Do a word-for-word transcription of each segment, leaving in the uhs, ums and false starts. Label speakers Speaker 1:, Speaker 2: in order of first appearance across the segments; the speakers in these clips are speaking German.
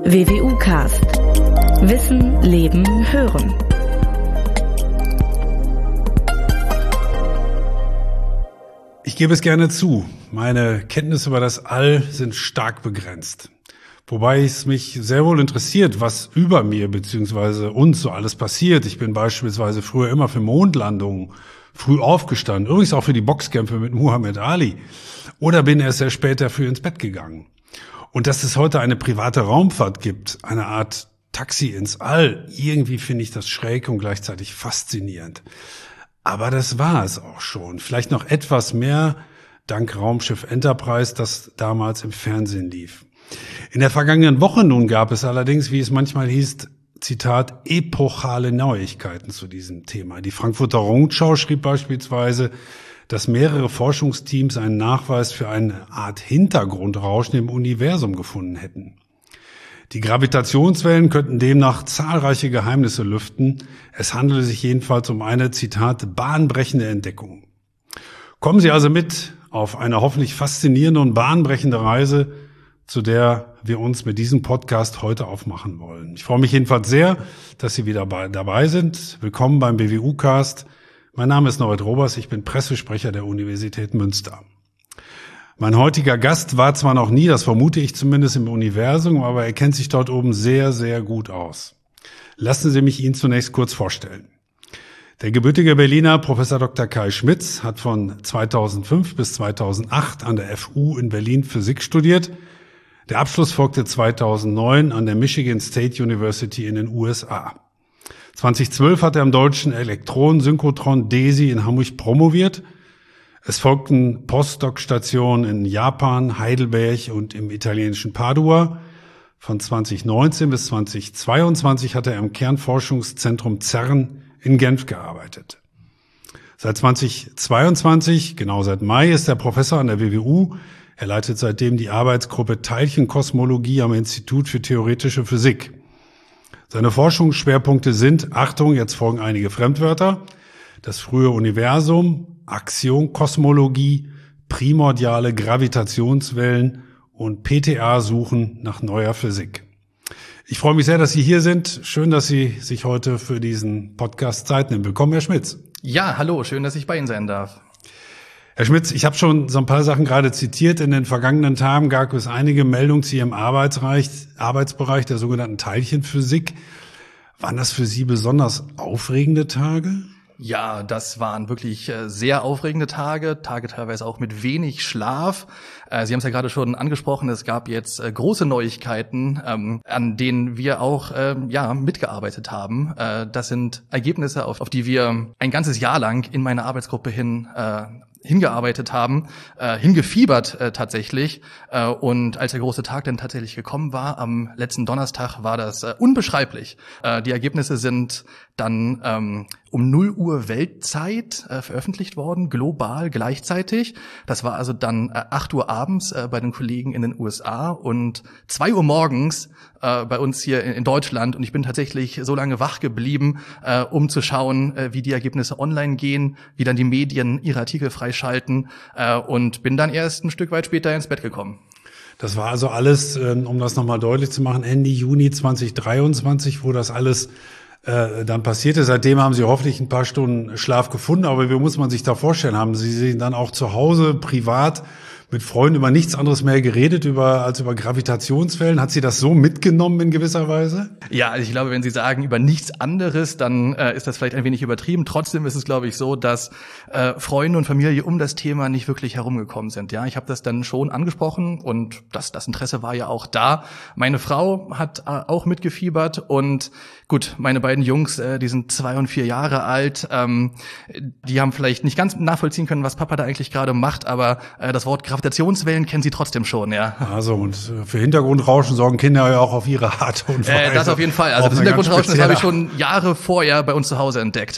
Speaker 1: W W U-Cast. Wissen, Leben, Hören.
Speaker 2: Ich gebe es gerne zu, meine Kenntnisse über das All sind stark begrenzt. Wobei es mich sehr wohl interessiert, was über mir bzw. uns so alles passiert. Ich bin beispielsweise früher immer für Mondlandungen früh aufgestanden, übrigens auch für die Boxkämpfe mit Muhammad Ali, oder bin erst sehr spät dafür ins Bett gegangen. Und dass es heute eine private Raumfahrt gibt, eine Art Taxi ins All, irgendwie finde ich das schräg und gleichzeitig faszinierend. Aber das war es auch schon. Vielleicht noch etwas mehr dank Raumschiff Enterprise, das damals im Fernsehen lief. In der vergangenen Woche nun gab es allerdings, wie es manchmal hieß, Zitat, epochale Neuigkeiten zu diesem Thema. Die Frankfurter Rundschau schrieb beispielsweise, dass mehrere Forschungsteams einen Nachweis für eine Art Hintergrundrauschen im Universum gefunden hätten. Die Gravitationswellen könnten demnach zahlreiche Geheimnisse lüften. Es handele sich jedenfalls um eine, Zitat, bahnbrechende Entdeckung. Kommen Sie also mit auf eine hoffentlich faszinierende und bahnbrechende Reise, zu der wir uns mit diesem Podcast heute aufmachen wollen. Ich freue mich jedenfalls sehr, dass Sie wieder dabei sind. Willkommen beim W W U-Cast. Mein Name ist Norbert Robers, ich bin Pressesprecher der Universität Münster. Mein heutiger Gast war zwar noch nie, das vermute ich zumindest im Universum, aber er kennt sich dort oben sehr, sehr gut aus. Lassen Sie mich ihn zunächst kurz vorstellen. Der gebürtige Berliner Professor Doktor Kai Schmitz hat von zweitausendfünf bis zweitausendacht an der F U in Berlin Physik studiert. Der Abschluss folgte zweitausendneun an der Michigan State University in den U S A. zweitausendzwölf hat er am deutschen Elektronensynchrotron D E S I in Hamburg promoviert. Es folgten Postdoc-Stationen in Japan, Heidelberg und im italienischen Padua. Von zweitausendneunzehn bis zweitausendzweiundzwanzig hat er im Kernforschungszentrum CERN in Genf gearbeitet. Seit zweitausendzweiundzwanzig, genau seit Mai, ist er Professor an der W W U. Er leitet seitdem die Arbeitsgruppe Teilchenkosmologie am Institut für Theoretische Physik. Seine Forschungsschwerpunkte sind, Achtung, jetzt folgen einige Fremdwörter, das frühe Universum, Aktionkosmologie, primordiale Gravitationswellen und P T A-Suchen nach neuer Physik. Ich freue mich sehr, dass Sie hier sind. Schön, dass Sie sich heute für diesen Podcast Zeit nehmen. Willkommen, Herr Schmitz.
Speaker 3: Ja, hallo, schön, dass ich bei Ihnen sein darf.
Speaker 2: Herr Schmitz, ich habe schon so ein paar Sachen gerade zitiert. In den vergangenen Tagen gab es einige Meldungen zu Ihrem Arbeitsbereich, Arbeitsbereich der sogenannten Teilchenphysik. Waren das für Sie besonders aufregende Tage?
Speaker 3: Ja, das waren wirklich sehr aufregende Tage, Tage teilweise auch mit wenig Schlaf. Sie haben es ja gerade schon angesprochen, es gab jetzt große Neuigkeiten, an denen wir auch ja mitgearbeitet haben. Das sind Ergebnisse, auf die wir ein ganzes Jahr lang in meiner Arbeitsgruppe hin hingearbeitet haben, äh, hingefiebert äh, tatsächlich. Äh, und als der große Tag dann tatsächlich gekommen war, am letzten Donnerstag, war das äh, unbeschreiblich. Äh, die Ergebnisse sind dann ähm, um null Uhr Weltzeit äh, veröffentlicht worden, global gleichzeitig. Das war also dann äh, acht Uhr abends äh, bei den Kollegen in den U S A und zwei Uhr morgens äh, bei uns hier in, in Deutschland. Und ich bin tatsächlich so lange wach geblieben, äh, um zu schauen, äh, wie die Ergebnisse online gehen, wie dann die Medien ihre Artikel freischalten äh, und bin dann erst ein Stück weit später ins Bett gekommen.
Speaker 2: Das war also alles, äh, um das nochmal deutlich zu machen, Ende Juni zweitausenddreiundzwanzig, wo das alles äh, dann passierte. Seitdem haben Sie hoffentlich ein paar Stunden Schlaf gefunden, aber wie muss man sich da vorstellen? Haben Sie sich dann auch zu Hause privat mit Freunden über nichts anderes mehr geredet über als über Gravitationswellen? Hat Sie das so mitgenommen in gewisser Weise?
Speaker 3: Ja, also ich glaube, wenn Sie sagen über nichts anderes, dann äh, ist das vielleicht ein wenig übertrieben. Trotzdem ist es, glaube ich, so, dass äh, Freunde und Familie um das Thema nicht wirklich herumgekommen sind. Ja, ich habe das dann schon angesprochen und das, das Interesse war ja auch da. Meine Frau hat äh, auch mitgefiebert und gut, meine beiden Jungs, äh, die sind zwei und vier Jahre alt. Ähm, die haben vielleicht nicht ganz nachvollziehen können, was Papa da eigentlich gerade macht, aber äh, das Wort Gravitationswellen kennen Sie trotzdem schon, ja.
Speaker 2: Also und für Hintergrundrauschen sorgen Kinder ja auch auf ihre Art und Weise.
Speaker 3: Äh, das auf jeden Fall. Also das Hintergrundrauschen, das habe ich schon Jahre vorher bei uns zu Hause entdeckt.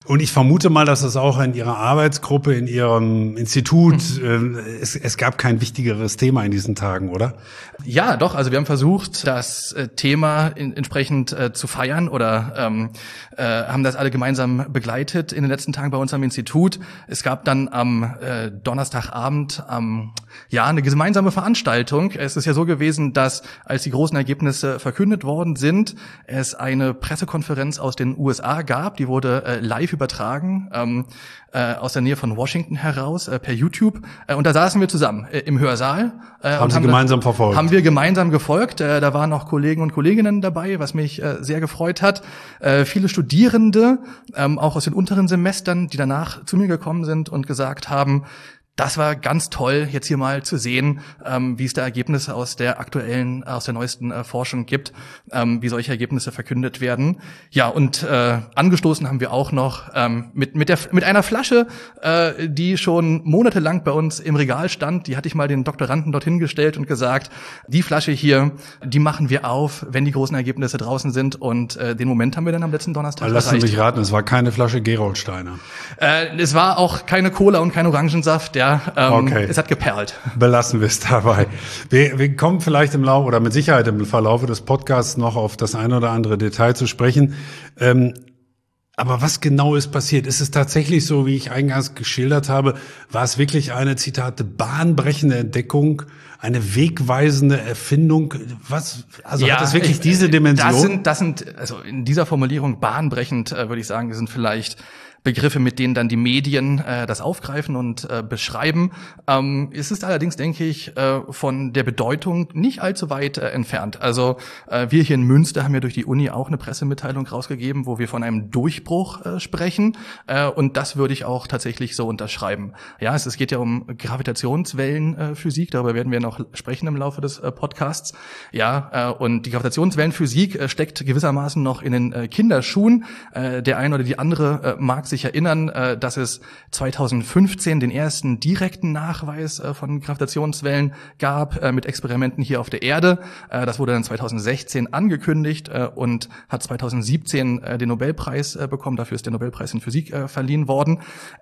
Speaker 2: Und ich vermute mal, dass es auch in Ihrer Arbeitsgruppe, in Ihrem Institut, mhm. äh, es, es gab kein wichtigeres Thema in diesen Tagen, oder?
Speaker 3: Ja, doch. Also wir haben versucht, das äh, Thema in, entsprechend äh, zu feiern oder ähm, äh, haben das alle gemeinsam begleitet in den letzten Tagen bei uns am Institut. Es gab dann am äh, Donnerstagabend ähm, ja eine gemeinsame Veranstaltung. Es ist ja so gewesen, dass als die großen Ergebnisse verkündet worden sind, es eine Pressekonferenz aus den U S A gab. Die wurde äh, live übertragen ähm, äh, aus der Nähe von Washington heraus äh, per YouTube. Äh, und da saßen wir zusammen äh, im Hörsaal. Äh,
Speaker 2: haben
Speaker 3: und
Speaker 2: Sie
Speaker 3: haben
Speaker 2: gemeinsam
Speaker 3: da,
Speaker 2: verfolgt?
Speaker 3: Haben wir gemeinsam gefolgt. Äh, da waren auch Kollegen und Kolleginnen dabei, was mich äh, sehr gefreut hat. Äh, viele Studierende, ähm, auch aus den unteren Semestern, die danach zu mir gekommen sind und gesagt haben, das war ganz toll, jetzt hier mal zu sehen, ähm, wie es da Ergebnisse aus der aktuellen, aus der neuesten äh, Forschung gibt, ähm, wie solche Ergebnisse verkündet werden. Ja, und äh, angestoßen haben wir auch noch ähm, mit mit der mit einer Flasche, äh, die schon monatelang bei uns im Regal stand. Die hatte ich mal den Doktoranden dorthin gestellt und gesagt, die Flasche hier, die machen wir auf, wenn die großen Ergebnisse draußen sind. Und äh, den Moment haben wir dann am letzten Donnerstag
Speaker 2: Lassen Sie
Speaker 3: erreicht.
Speaker 2: mich raten, es war keine Flasche Geroldsteiner.
Speaker 3: Äh, es war auch keine Cola und kein Orangensaft, ja. Ähm,
Speaker 2: okay.
Speaker 3: Es hat geperlt.
Speaker 2: Belassen wir es dabei. Wir, wir kommen vielleicht im Laufe oder mit Sicherheit im Verlaufe des Podcasts noch auf das eine oder andere Detail zu sprechen. Ähm, aber was genau ist passiert? Ist es tatsächlich so, wie ich eingangs geschildert habe? War es wirklich eine, Zitate, bahnbrechende Entdeckung, eine wegweisende Erfindung? Was, also
Speaker 3: ja,
Speaker 2: hat es wirklich
Speaker 3: ich,
Speaker 2: diese Dimension?
Speaker 3: Das sind, das sind, also in dieser Formulierung bahnbrechend, äh, würde ich sagen, sind vielleicht Begriffe, mit denen dann die Medien äh, das aufgreifen und äh, beschreiben. Ähm, es ist allerdings, denke ich, äh, von der Bedeutung nicht allzu weit äh, entfernt. Also äh, wir hier in Münster haben ja durch die Uni auch eine Pressemitteilung rausgegeben, wo wir von einem Durchbruch äh, sprechen. Äh, und das würde ich auch tatsächlich so unterschreiben. Ja, es, es geht ja um Gravitationswellenphysik, äh, darüber werden wir noch sprechen im Laufe des äh, Podcasts. Ja, äh, und die Gravitationswellenphysik äh, steckt gewissermaßen noch in den äh, Kinderschuhen. Äh, der eine oder die andere äh, mag sich sich erinnern, dass es zweitausendfünfzehn den ersten direkten Nachweis von Gravitationswellen gab mit Experimenten hier auf der Erde. Das wurde dann zweitausendsechzehn angekündigt und hat zweitausendsiebzehn den Nobelpreis bekommen. Dafür ist der Nobelpreis in Physik verliehen worden.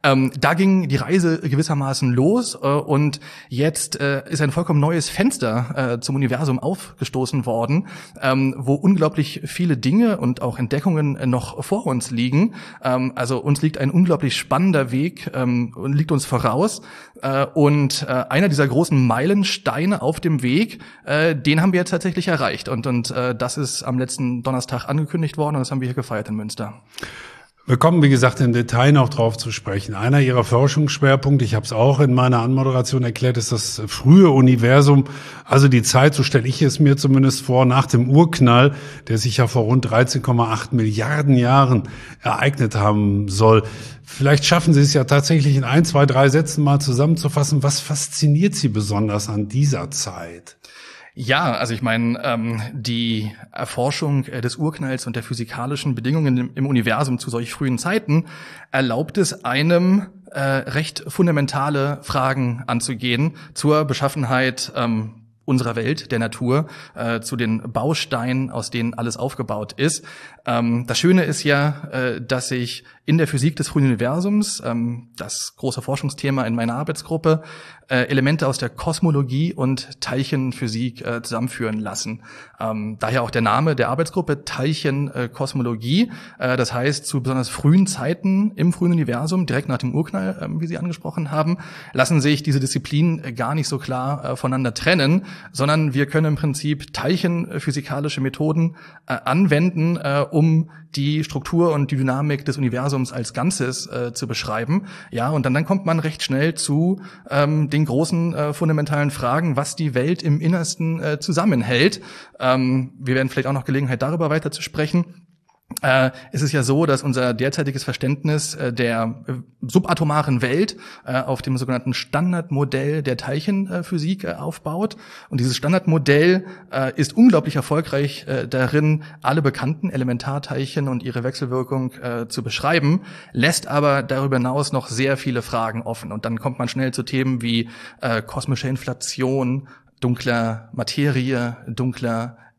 Speaker 3: Da ging die Reise gewissermaßen los und jetzt ist ein vollkommen neues Fenster zum Universum aufgestoßen worden, wo unglaublich viele Dinge und auch Entdeckungen noch vor uns liegen. Also uns liegt ein unglaublich spannender Weg ähm, und liegt uns voraus. Äh, und äh, einer dieser großen Meilensteine auf dem Weg, äh, den haben wir jetzt tatsächlich erreicht. Und, und äh, das ist am letzten Donnerstag angekündigt worden und das haben wir hier gefeiert in Münster.
Speaker 2: Wir kommen, wie gesagt, im Detail noch drauf zu sprechen. Einer Ihrer Forschungsschwerpunkte, ich habe es auch in meiner Anmoderation erklärt, ist das frühe Universum, also die Zeit, so stelle ich es mir zumindest vor, nach dem Urknall, der sich ja vor rund dreizehn Komma acht Milliarden Jahren ereignet haben soll. Vielleicht schaffen Sie es ja tatsächlich in ein, zwei, drei Sätzen mal zusammenzufassen. Was fasziniert Sie besonders an dieser Zeit?
Speaker 3: Ja, also ich meine, ähm, die Erforschung äh, des Urknalls und der physikalischen Bedingungen im, im Universum zu solch frühen Zeiten erlaubt es einem, äh, recht fundamentale Fragen anzugehen zur Beschaffenheit ähm, unserer Welt, der Natur, äh, zu den Bausteinen, aus denen alles aufgebaut ist. Ähm, das Schöne ist ja, äh, dass sich in der Physik des frühen Universums, ähm, das große Forschungsthema in meiner Arbeitsgruppe, äh, Elemente aus der Kosmologie und Teilchenphysik äh, zusammenführen lassen. Ähm, daher auch der Name der Arbeitsgruppe Teilchenkosmologie. Äh, das heißt, zu besonders frühen Zeiten im frühen Universum, direkt nach dem Urknall, äh, wie Sie angesprochen haben, lassen sich diese Disziplinen äh, gar nicht so klar äh, voneinander trennen, sondern wir können im Prinzip teilchenphysikalische Methoden äh, anwenden, äh, um die Struktur und die Dynamik des Universums als Ganzes äh, zu beschreiben. Ja, und dann, dann kommt man recht schnell zu ähm, den großen äh, fundamentalen Fragen, was die Welt im Innersten äh, zusammenhält. Ähm, wir werden vielleicht auch noch Gelegenheit, darüber weiter zu sprechen. Äh, es ist ja so, dass unser derzeitiges Verständnis äh, der äh, subatomaren Welt äh, auf dem sogenannten Standardmodell der Teilchenphysik äh, aufbaut. Und dieses Standardmodell äh, ist unglaublich erfolgreich äh, darin, alle bekannten Elementarteilchen und ihre Wechselwirkung äh, zu beschreiben, lässt aber darüber hinaus noch sehr viele Fragen offen. Und dann kommt man schnell zu Themen wie äh, kosmische Inflation, dunkler Materie, dunkler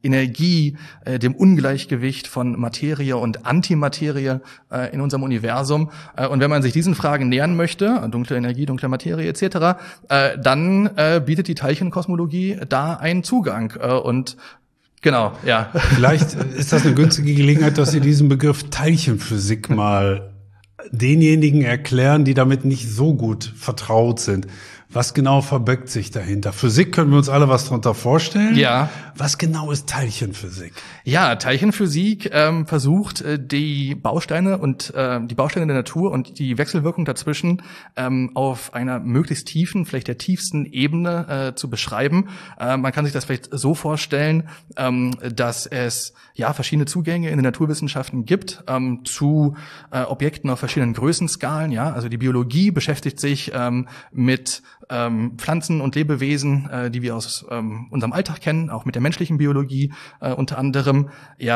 Speaker 3: Energie, äh, dem Ungleichgewicht von Materie und Antimaterie äh, in unserem Universum. Äh, und wenn man sich diesen Fragen nähern möchte, dunkle Energie, dunkle Materie et cetera, äh, dann äh, bietet die Teilchenkosmologie da einen Zugang. Äh, und genau, ja.
Speaker 2: Vielleicht ist das eine günstige Gelegenheit, dass Sie diesen Begriff Teilchenphysik mal denjenigen erklären, die damit nicht so gut vertraut sind. Was genau verbirgt sich dahinter? Physik können wir uns alle was darunter vorstellen.
Speaker 3: Ja.
Speaker 2: Was genau ist Teilchenphysik?
Speaker 3: Ja, Teilchenphysik ähm, versucht äh, die Bausteine und äh, die Bausteine der Natur und die Wechselwirkung dazwischen ähm, auf einer möglichst tiefen, vielleicht der tiefsten Ebene äh, zu beschreiben. Äh, man kann sich das vielleicht so vorstellen, ähm, dass es ja verschiedene Zugänge in den Naturwissenschaften gibt ähm, zu äh, Objekten auf verschiedenen Größenskalen. Ja, also die Biologie beschäftigt sich ähm, mit ähm, Pflanzen und Lebewesen, äh, die wir aus ähm, unserem Alltag kennen, auch mit der menschlichen Biologie äh, unter anderem,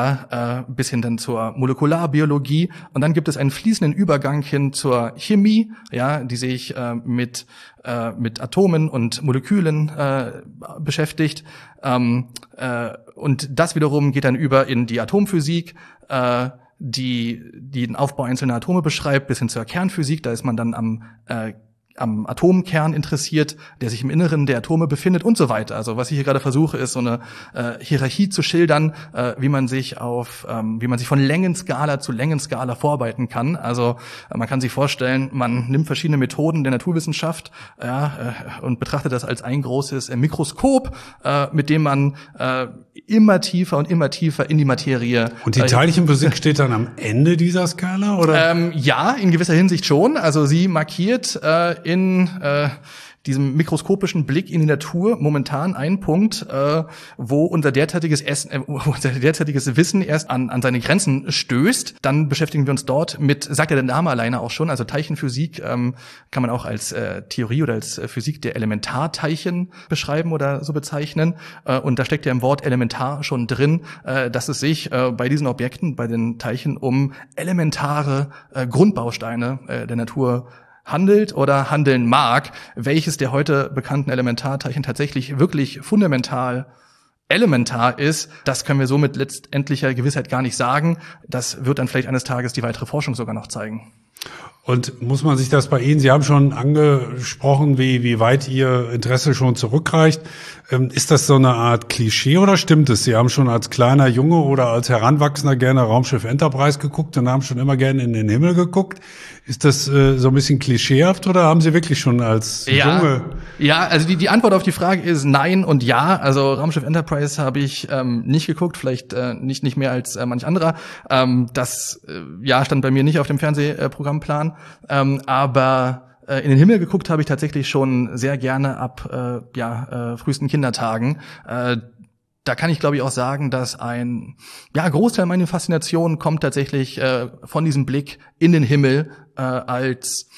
Speaker 3: ja, äh, bis hin dann zur Molekularbiologie. Und dann gibt es einen fließenden Übergang hin zur Chemie, ja, die sich äh, mit äh, mit Atomen und Molekülen äh, beschäftigt. Ähm, äh, und das wiederum geht dann über in die Atomphysik, äh, die die den Aufbau einzelner Atome beschreibt, bis hin zur Kernphysik. Da ist man dann am äh, am Atomkern interessiert, der sich im Inneren der Atome befindet und so weiter. Also was ich hier gerade versuche, ist so eine äh, Hierarchie zu schildern, äh, wie man sich auf, ähm, wie man sich von Längenskala zu Längenskala vorarbeiten kann. Also äh, man kann sich vorstellen, man nimmt verschiedene Methoden der Naturwissenschaft ja, äh, und betrachtet das als ein großes äh, Mikroskop, äh, mit dem man äh, immer tiefer und immer tiefer in die Materie.
Speaker 2: Und die Teilchenphysik steht dann am Ende dieser Skala, oder?
Speaker 3: Ähm, ja, in gewisser Hinsicht schon. Also sie markiert äh, in äh, diesem mikroskopischen Blick in die Natur momentan ein Punkt, äh, wo unser derzeitiges Essen, äh, unser derzeitiges Wissen erst an, an seine Grenzen stößt. Dann beschäftigen wir uns dort mit, sagt ja der Name alleine auch schon, also Teilchenphysik ähm, kann man auch als äh, Theorie oder als äh, Physik der Elementarteilchen beschreiben oder so bezeichnen. Äh, und da steckt ja im Wort Elementar schon drin, äh, dass es sich äh, bei diesen Objekten, bei den Teilchen um elementare äh, Grundbausteine äh, der Natur handelt oder handeln mag, welches der heute bekannten Elementarteilchen tatsächlich wirklich fundamental elementar ist, das können wir so mit letztendlicher Gewissheit gar nicht sagen. Das wird dann vielleicht eines Tages die weitere Forschung sogar noch zeigen.
Speaker 2: Und muss man sich das bei Ihnen, Sie haben schon angesprochen, wie, wie weit Ihr Interesse schon zurückreicht. Ähm, ist das so eine Art Klischee oder stimmt es? Sie haben schon als kleiner Junge oder als Heranwachsender gerne Raumschiff Enterprise geguckt und haben schon immer gerne in den Himmel geguckt. Ist das äh, so ein bisschen klischeehaft oder haben Sie wirklich schon als
Speaker 3: ja,
Speaker 2: Junge?
Speaker 3: Ja, also die, die Antwort auf die Frage ist nein und ja. Also Raumschiff Enterprise habe ich ähm, nicht geguckt, vielleicht äh, nicht nicht mehr als äh, manch anderer. Ähm, das äh, ja stand bei mir nicht auf dem Fernsehprogrammplan, ähm, aber äh, in den Himmel geguckt habe ich tatsächlich schon sehr gerne ab äh, ja äh, frühesten Kindertagen. Äh, Da kann ich, glaube ich, auch sagen, dass ein ja Großteil meiner Faszination kommt tatsächlich äh, von diesem Blick in den Himmel äh, als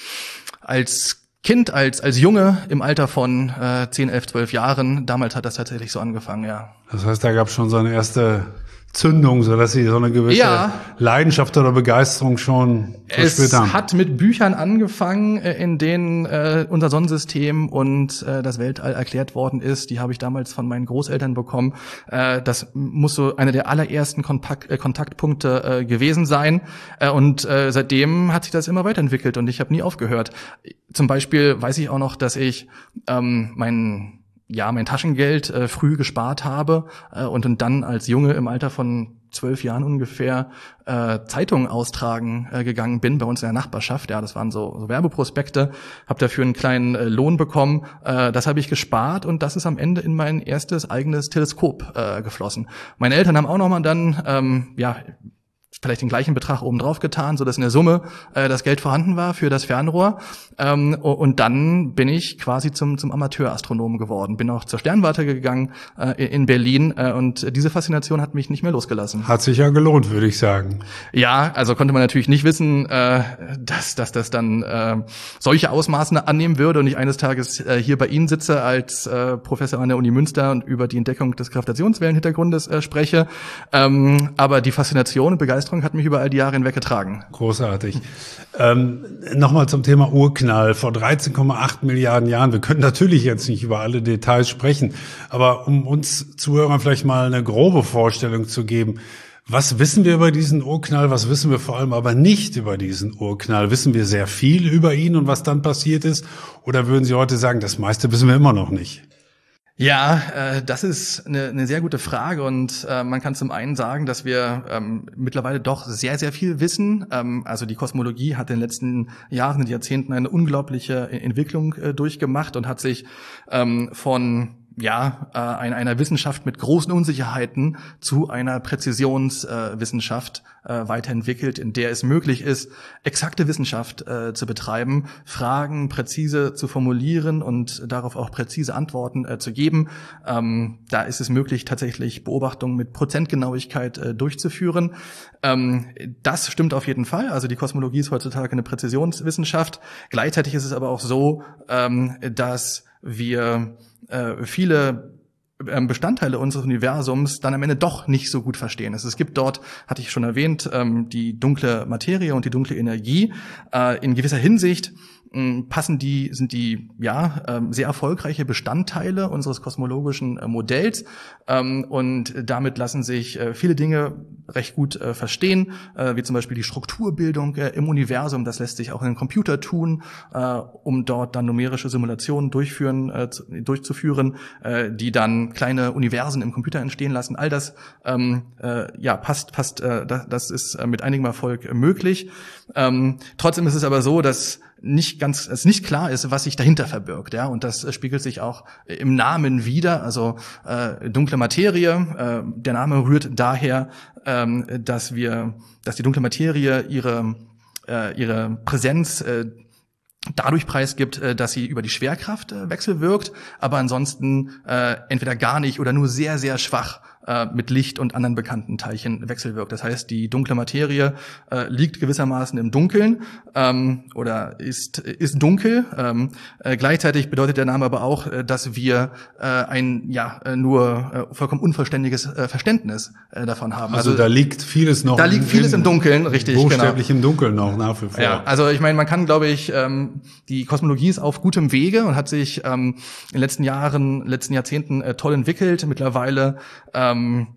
Speaker 3: als Kind, als als Junge im Alter von äh, zehn, elf, zwölf Jahren. Damals hat das tatsächlich so angefangen, ja.
Speaker 2: Das heißt, da gab es schon so eine erste Zündung, so dass Sie so eine gewisse
Speaker 3: ja.
Speaker 2: Leidenschaft oder Begeisterung schon verspürt haben.
Speaker 3: Es hat mit Büchern angefangen, in denen äh, unser Sonnensystem und äh, das Weltall erklärt worden ist. Die habe ich damals von meinen Großeltern bekommen. Äh, das muss so einer der allerersten Kontakt, äh, Kontaktpunkte äh, gewesen sein. Äh, und äh, seitdem hat sich das immer weiterentwickelt und ich habe nie aufgehört. Zum Beispiel weiß ich auch noch, dass ich ähm, meinen ja, mein Taschengeld äh, früh gespart habe äh, und, und dann als Junge im Alter von zwölf Jahren ungefähr äh, Zeitungen austragen äh, gegangen bin bei uns in der Nachbarschaft. Ja, das waren so, so Werbeprospekte. Habe dafür einen kleinen äh, Lohn bekommen. Äh, das habe ich gespart und das ist am Ende in mein erstes eigenes Teleskop äh, geflossen. Meine Eltern haben auch nochmal dann ähm, ja vielleicht den gleichen Betrag oben drauf getan, so dass in der Summe äh, das Geld vorhanden war für das Fernrohr. Ähm, und dann bin ich quasi zum zum Amateurastronomen geworden. Bin auch zur Sternwarte gegangen äh, in Berlin äh, und diese Faszination hat mich nicht mehr losgelassen.
Speaker 2: Hat sich ja gelohnt, würde ich sagen.
Speaker 3: Ja, also konnte man natürlich nicht wissen, äh, dass dass das dann äh, solche Ausmaße annehmen würde und ich eines Tages äh, hier bei Ihnen sitze als äh, Professor an der Uni Münster und über die Entdeckung des Gravitationswellenhintergrundes äh, spreche. Ähm, aber die Faszination und Begeisterung Begeisterung hat mich über all die Jahre hinweg getragen.
Speaker 2: Großartig. ähm, Nochmal zum Thema Urknall. Vor dreizehn Komma acht Milliarden Jahren. Wir können natürlich jetzt nicht über alle Details sprechen, aber um uns Zuhörern vielleicht mal eine grobe Vorstellung zu geben, was wissen wir über diesen Urknall? Was wissen wir vor allem aber nicht über diesen Urknall? Wissen wir sehr viel über ihn und was dann passiert ist? Oder würden Sie heute sagen, das meiste wissen wir immer noch nicht?
Speaker 3: Ja, äh, das ist eine, eine sehr gute Frage und äh, man kann zum einen sagen, dass wir ähm, mittlerweile doch sehr, sehr viel wissen. Ähm, also die Kosmologie hat in den letzten Jahren und Jahrzehnten eine unglaubliche Entwicklung äh, durchgemacht und hat sich ähm, von ja, äh, einer, einer Wissenschaft mit großen Unsicherheiten zu einer Präzisionswissenschaft äh, äh, weiterentwickelt, in der es möglich ist, exakte Wissenschaft äh, zu betreiben, Fragen präzise zu formulieren und darauf auch präzise Antworten äh, zu geben. Ähm, da ist es möglich, tatsächlich Beobachtungen mit Prozentgenauigkeit äh, durchzuführen. Ähm, das stimmt auf jeden Fall. Also die Kosmologie ist heutzutage eine Präzisionswissenschaft. Gleichzeitig ist es aber auch so, ähm, dass wir äh, viele ähm, Bestandteile unseres Universums dann am Ende doch nicht so gut verstehen. Also es gibt dort, hatte ich schon erwähnt, ähm, die dunkle Materie und die dunkle Energie. Äh, in gewisser Hinsicht mh, passen die, sind die ja ähm, sehr erfolgreiche Bestandteile unseres kosmologischen äh, Modells ähm, und damit lassen sich äh, viele Dinge recht gut äh, verstehen, äh, wie zum Beispiel die Strukturbildung äh, im Universum. Das lässt sich auch in einem Computer tun, äh, um dort dann numerische Simulationen durchführen, äh, zu, durchzuführen, äh, die dann kleine Universen im Computer entstehen lassen. All das ähm, äh, ja passt, passt. Äh, das, das ist äh, mit einigem Erfolg äh, möglich. Ähm, trotzdem ist es aber so, dass nicht ganz, es nicht klar ist, was sich dahinter verbirgt, ja, und das äh, spiegelt sich auch äh, im Namen wider. Also äh, dunkle Materie. Äh, der Name rührt daher, ähm, dass wir, dass die dunkle Materie ihre äh, ihre Präsenz äh, dadurch preisgibt, äh, dass sie über die Schwerkraft äh, wechselwirkt, aber ansonsten äh, entweder gar nicht oder nur sehr, sehr schwach äh, mit Licht und anderen bekannten Teilchen wechselwirkt. Das heißt, die dunkle Materie äh, liegt gewissermaßen im Dunkeln ähm, oder ist ist dunkel. Ähm, äh, gleichzeitig bedeutet der Name aber auch, äh, dass wir äh, ein ja äh, nur äh, vollkommen unvollständiges äh, Verständnis äh, davon haben.
Speaker 2: Also, also da liegt vieles noch.
Speaker 3: Da liegt vieles im Dunkeln, richtig,
Speaker 2: buchstäblich
Speaker 3: genau.
Speaker 2: im Dunkeln noch nach wie vor.
Speaker 3: Ja, also ich meine, man kann, glaube ich, ähm, die Kosmologie ist auf gutem Wege und hat sich ähm, in den letzten Jahren, letzten Jahrzehnten äh, toll entwickelt. Mittlerweile ähm,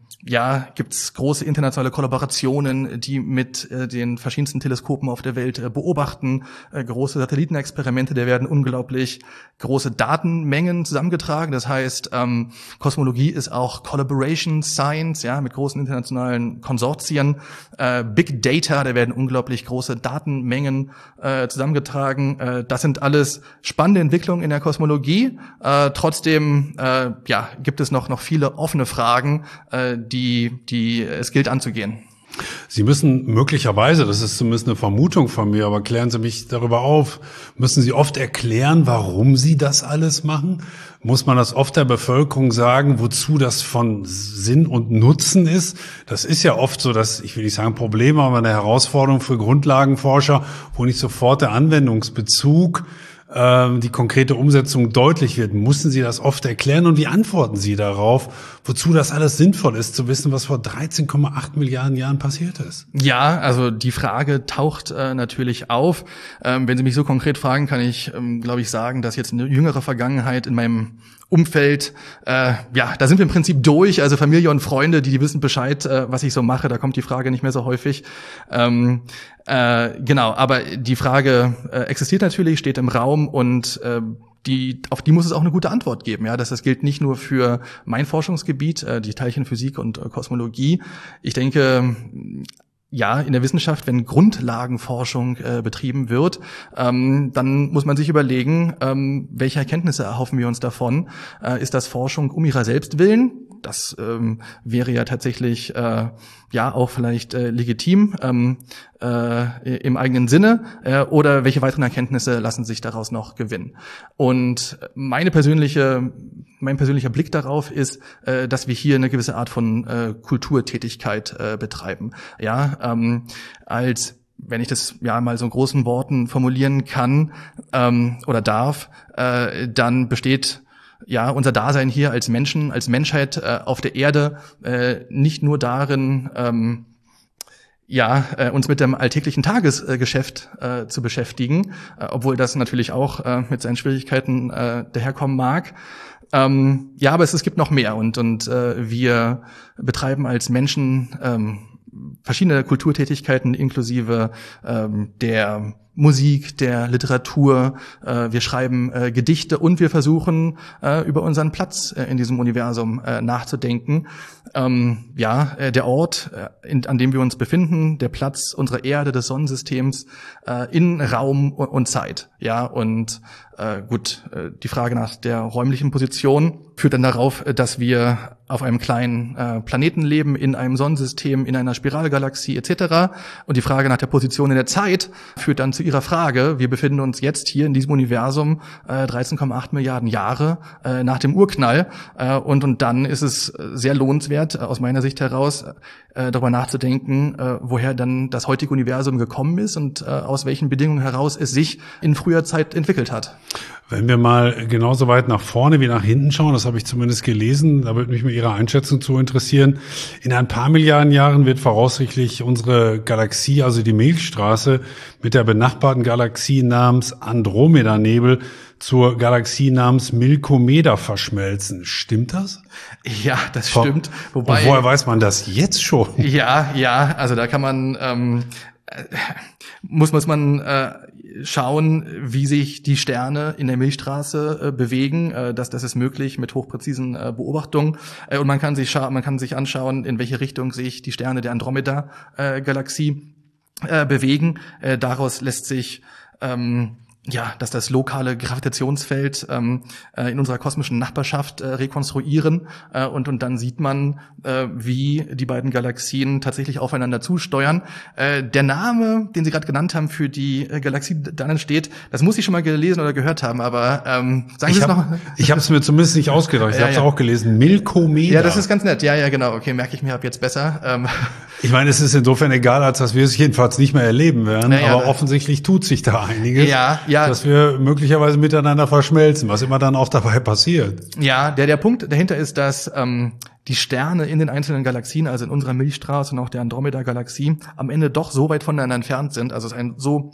Speaker 3: ja, gibt's große internationale Kollaborationen, die mit äh, den verschiedensten Teleskopen auf der Welt äh, beobachten, äh, große Satellitenexperimente, da werden unglaublich große Datenmengen zusammengetragen. Das heißt, ähm, Kosmologie ist auch Collaboration Science, ja, mit großen internationalen Konsortien. Äh, Big Data, da werden unglaublich große Datenmengen äh, zusammengetragen. Äh, das sind alles spannende Entwicklungen in der Kosmologie. Äh, trotzdem, äh, ja, gibt es noch noch viele offene Fragen, äh, die, die es gilt anzugehen.
Speaker 2: Sie müssen möglicherweise, das ist zumindest eine Vermutung von mir, aber klären Sie mich darüber auf, müssen Sie oft erklären, warum Sie das alles machen? Muss man das oft der Bevölkerung sagen, wozu das von Sinn und Nutzen ist? Das ist ja oft so, dass, ich will nicht sagen Probleme, aber eine Herausforderung für Grundlagenforscher, wo nicht sofort der Anwendungsbezug, die konkrete Umsetzung deutlich wird. Mussten Sie das oft erklären und wie antworten Sie darauf, wozu das alles sinnvoll ist, zu wissen, was vor dreizehn Komma acht Milliarden Jahren passiert ist?
Speaker 3: Ja, also die Frage taucht äh, natürlich auf. Ähm, wenn Sie mich so konkret fragen, kann ich, ähm, glaube ich, sagen, dass jetzt eine jüngere Vergangenheit in meinem Umfeld, äh, ja, da sind wir im Prinzip durch, also Familie und Freunde, die, die wissen Bescheid, äh, was ich so mache, da kommt die Frage nicht mehr so häufig. Ähm, äh, genau, aber die Frage äh, existiert natürlich, steht im Raum und äh, die, auf die muss es auch eine gute Antwort geben. Ja, das, das gilt nicht nur für mein Forschungsgebiet, äh, die Teilchenphysik und äh, Kosmologie. Ich denke, ja, in der Wissenschaft, wenn Grundlagenforschung äh, betrieben wird, ähm, dann muss man sich überlegen, ähm, welche Erkenntnisse erhoffen wir uns davon? Äh, ist das Forschung um ihrer selbst willen? Das ähm, wäre ja tatsächlich äh, ja auch vielleicht äh, legitim ähm, äh, im eigenen Sinne. Äh, oder welche weiteren Erkenntnisse lassen sich daraus noch gewinnen? Und meine persönliche Mein persönlicher Blick darauf ist, äh, dass wir hier eine gewisse Art von äh, Kulturtätigkeit äh, betreiben. Ja, ähm, als wenn ich das ja mal so in großen Worten formulieren kann ähm, oder darf, äh, dann besteht ja unser Dasein hier als Menschen, als Menschheit äh, auf der Erde äh, nicht nur darin, ähm, ja, äh, uns mit dem alltäglichen Tagesgeschäft äh, zu beschäftigen, äh, obwohl das natürlich auch äh, mit seinen Schwierigkeiten äh, daherkommen mag. Ähm, ja, aber es, es gibt noch mehr und und äh, wir betreiben als Menschen ähm, verschiedene Kulturtätigkeiten inklusive ähm, der Musik, der Literatur. Äh, wir schreiben äh, Gedichte und wir versuchen äh, über unseren Platz äh, in diesem Universum äh, nachzudenken. Ähm, ja, äh, der Ort, äh, in, an dem wir uns befinden, der Platz unserer Erde, des Sonnensystems äh, in Raum und, und Zeit. Ja, und äh, gut, äh, die Frage nach der räumlichen Position führt dann darauf, dass wir auf einem kleinen äh, Planeten leben, in einem Sonnensystem, in einer Spiralgalaxie et cetera. Und die Frage nach der Position in der Zeit führt dann zu Ihrer Frage. Wir befinden uns jetzt hier in diesem Universum äh, dreizehn Komma acht Milliarden Jahre äh, nach dem Urknall. Äh, und, und dann ist es sehr lohnenswert, äh, aus meiner Sicht heraus, äh, darüber nachzudenken, äh, woher dann das heutige Universum gekommen ist und äh, aus welchen Bedingungen heraus es sich in früher Zeit entwickelt hat.
Speaker 2: Wenn wir mal genauso weit nach vorne wie nach hinten schauen, das habe ich zumindest gelesen, da würde mich mal Ihre Einschätzung zu interessieren. In ein paar Milliarden Jahren wird voraussichtlich unsere Galaxie, also die Milchstraße, mit der benachbarten Galaxie namens Andromeda-Nebel zur Galaxie namens Milkomeda verschmelzen. Stimmt das?
Speaker 3: Ja, das stimmt.
Speaker 2: Wobei, und woher weiß man das jetzt schon?
Speaker 3: Ja, ja, also da kann man ähm, äh, muss muss man äh, schauen, wie sich die Sterne in der Milchstraße äh, bewegen. Äh, das, das ist möglich mit hochpräzisen äh, Beobachtungen. Äh, und man kann sich scha- man kann sich anschauen, in welche Richtung sich die Sterne der Andromeda-Galaxie äh, bewegen. Äh, daraus lässt sich ähm, ja, dass das lokale Gravitationsfeld ähm, äh, in unserer kosmischen Nachbarschaft äh, rekonstruieren äh, und und dann sieht man, äh, wie die beiden Galaxien tatsächlich aufeinander zusteuern. Äh, der Name, den Sie gerade genannt haben für die äh, Galaxie, die dann entsteht, das muss ich schon mal gelesen oder gehört haben, aber ähm, sagen Sie es noch?
Speaker 2: Ich habe es mir zumindest nicht ausgedacht. Ich
Speaker 3: ja,
Speaker 2: habe es
Speaker 3: ja.
Speaker 2: auch gelesen. Milkomeda.
Speaker 3: Ja, das ist ganz nett. Ja, ja, genau. Okay, merke ich mir ab jetzt besser. Ähm.
Speaker 2: Ich meine, es ist insofern egal, als dass wir es jedenfalls nicht mehr erleben werden. Ja, ja, aber offensichtlich tut sich da einiges.
Speaker 3: Ja, ja.
Speaker 2: Dass wir möglicherweise miteinander verschmelzen, was immer dann auch dabei passiert.
Speaker 3: Ja, der der Punkt dahinter ist, dass ähm, die Sterne in den einzelnen Galaxien, also in unserer Milchstraße und auch der Andromeda-Galaxie, am Ende doch so weit voneinander entfernt sind. Also es ist ein so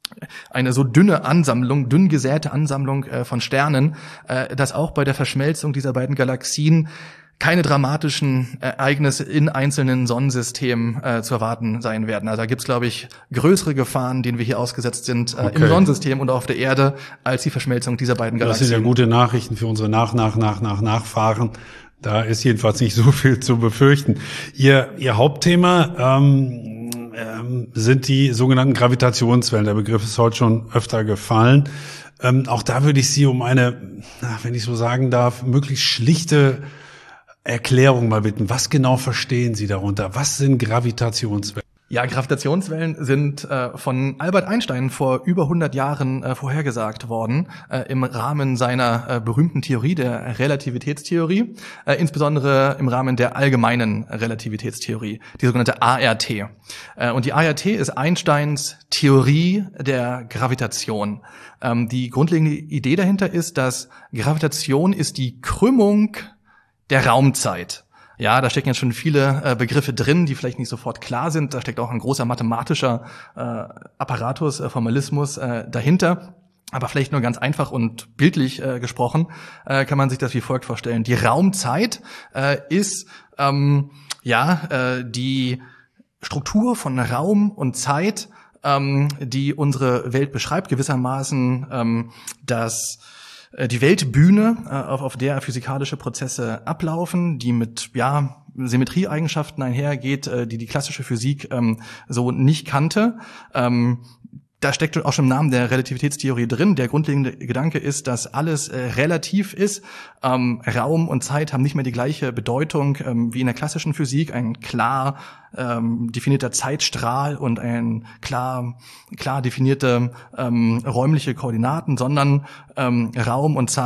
Speaker 3: eine so dünne Ansammlung, dünn gesäte Ansammlung äh, von Sternen, äh, dass auch bei der Verschmelzung dieser beiden Galaxien keine dramatischen Ereignisse in einzelnen Sonnensystemen äh, zu erwarten sein werden. Also da gibt's, glaube ich, größere Gefahren, denen wir hier ausgesetzt sind äh, okay. im Sonnensystem und auch auf der Erde, als die Verschmelzung dieser beiden Galaxien.
Speaker 2: Das sind ja gute Nachrichten für unsere Nach, Nach, Nach, Nach, Nachfahren. Da ist jedenfalls nicht so viel zu befürchten. Ihr, Ihr Hauptthema ähm, ähm, sind die sogenannten Gravitationswellen. Der Begriff ist heute schon öfter gefallen. Ähm, auch da würde ich Sie um eine, wenn ich so sagen darf, möglichst schlichte Erklärung mal bitten. Was genau verstehen Sie darunter? Was sind Gravitationswellen?
Speaker 3: Ja, Gravitationswellen sind äh, von Albert Einstein vor über hundert Jahren äh, vorhergesagt worden, äh, im Rahmen seiner äh, berühmten Theorie, der Relativitätstheorie, äh, insbesondere im Rahmen der allgemeinen Relativitätstheorie, die sogenannte A R T. Äh, und die A R T ist Einsteins Theorie der Gravitation. Ähm, die grundlegende Idee dahinter ist, dass Gravitation ist die Krümmung der Raumzeit. Ja, da stecken jetzt schon viele äh, Begriffe drin, die vielleicht nicht sofort klar sind. Da steckt auch ein großer mathematischer äh, Apparatus, äh, Formalismus äh, dahinter. Aber vielleicht nur ganz einfach und bildlich äh, gesprochen äh, kann man sich das wie folgt vorstellen. Die Raumzeit äh, ist ähm, ja äh, die Struktur von Raum und Zeit, ähm, die unsere Welt beschreibt, gewissermaßen ähm, das die Weltbühne, auf, auf der physikalische Prozesse ablaufen, die mit ja Symmetrieeigenschaften einhergeht, die die klassische Physik ähm, so nicht kannte. Ähm, Da steckt auch schon im Namen der Relativitätstheorie drin. Der grundlegende Gedanke ist, dass alles äh, relativ ist. Ähm, Raum und Zeit haben nicht mehr die gleiche Bedeutung ähm, wie in der klassischen Physik. Ein klar ähm, definierter Zeitstrahl und ein klar klar definierte ähm, räumliche Koordinaten, sondern ähm, Raum und Zeit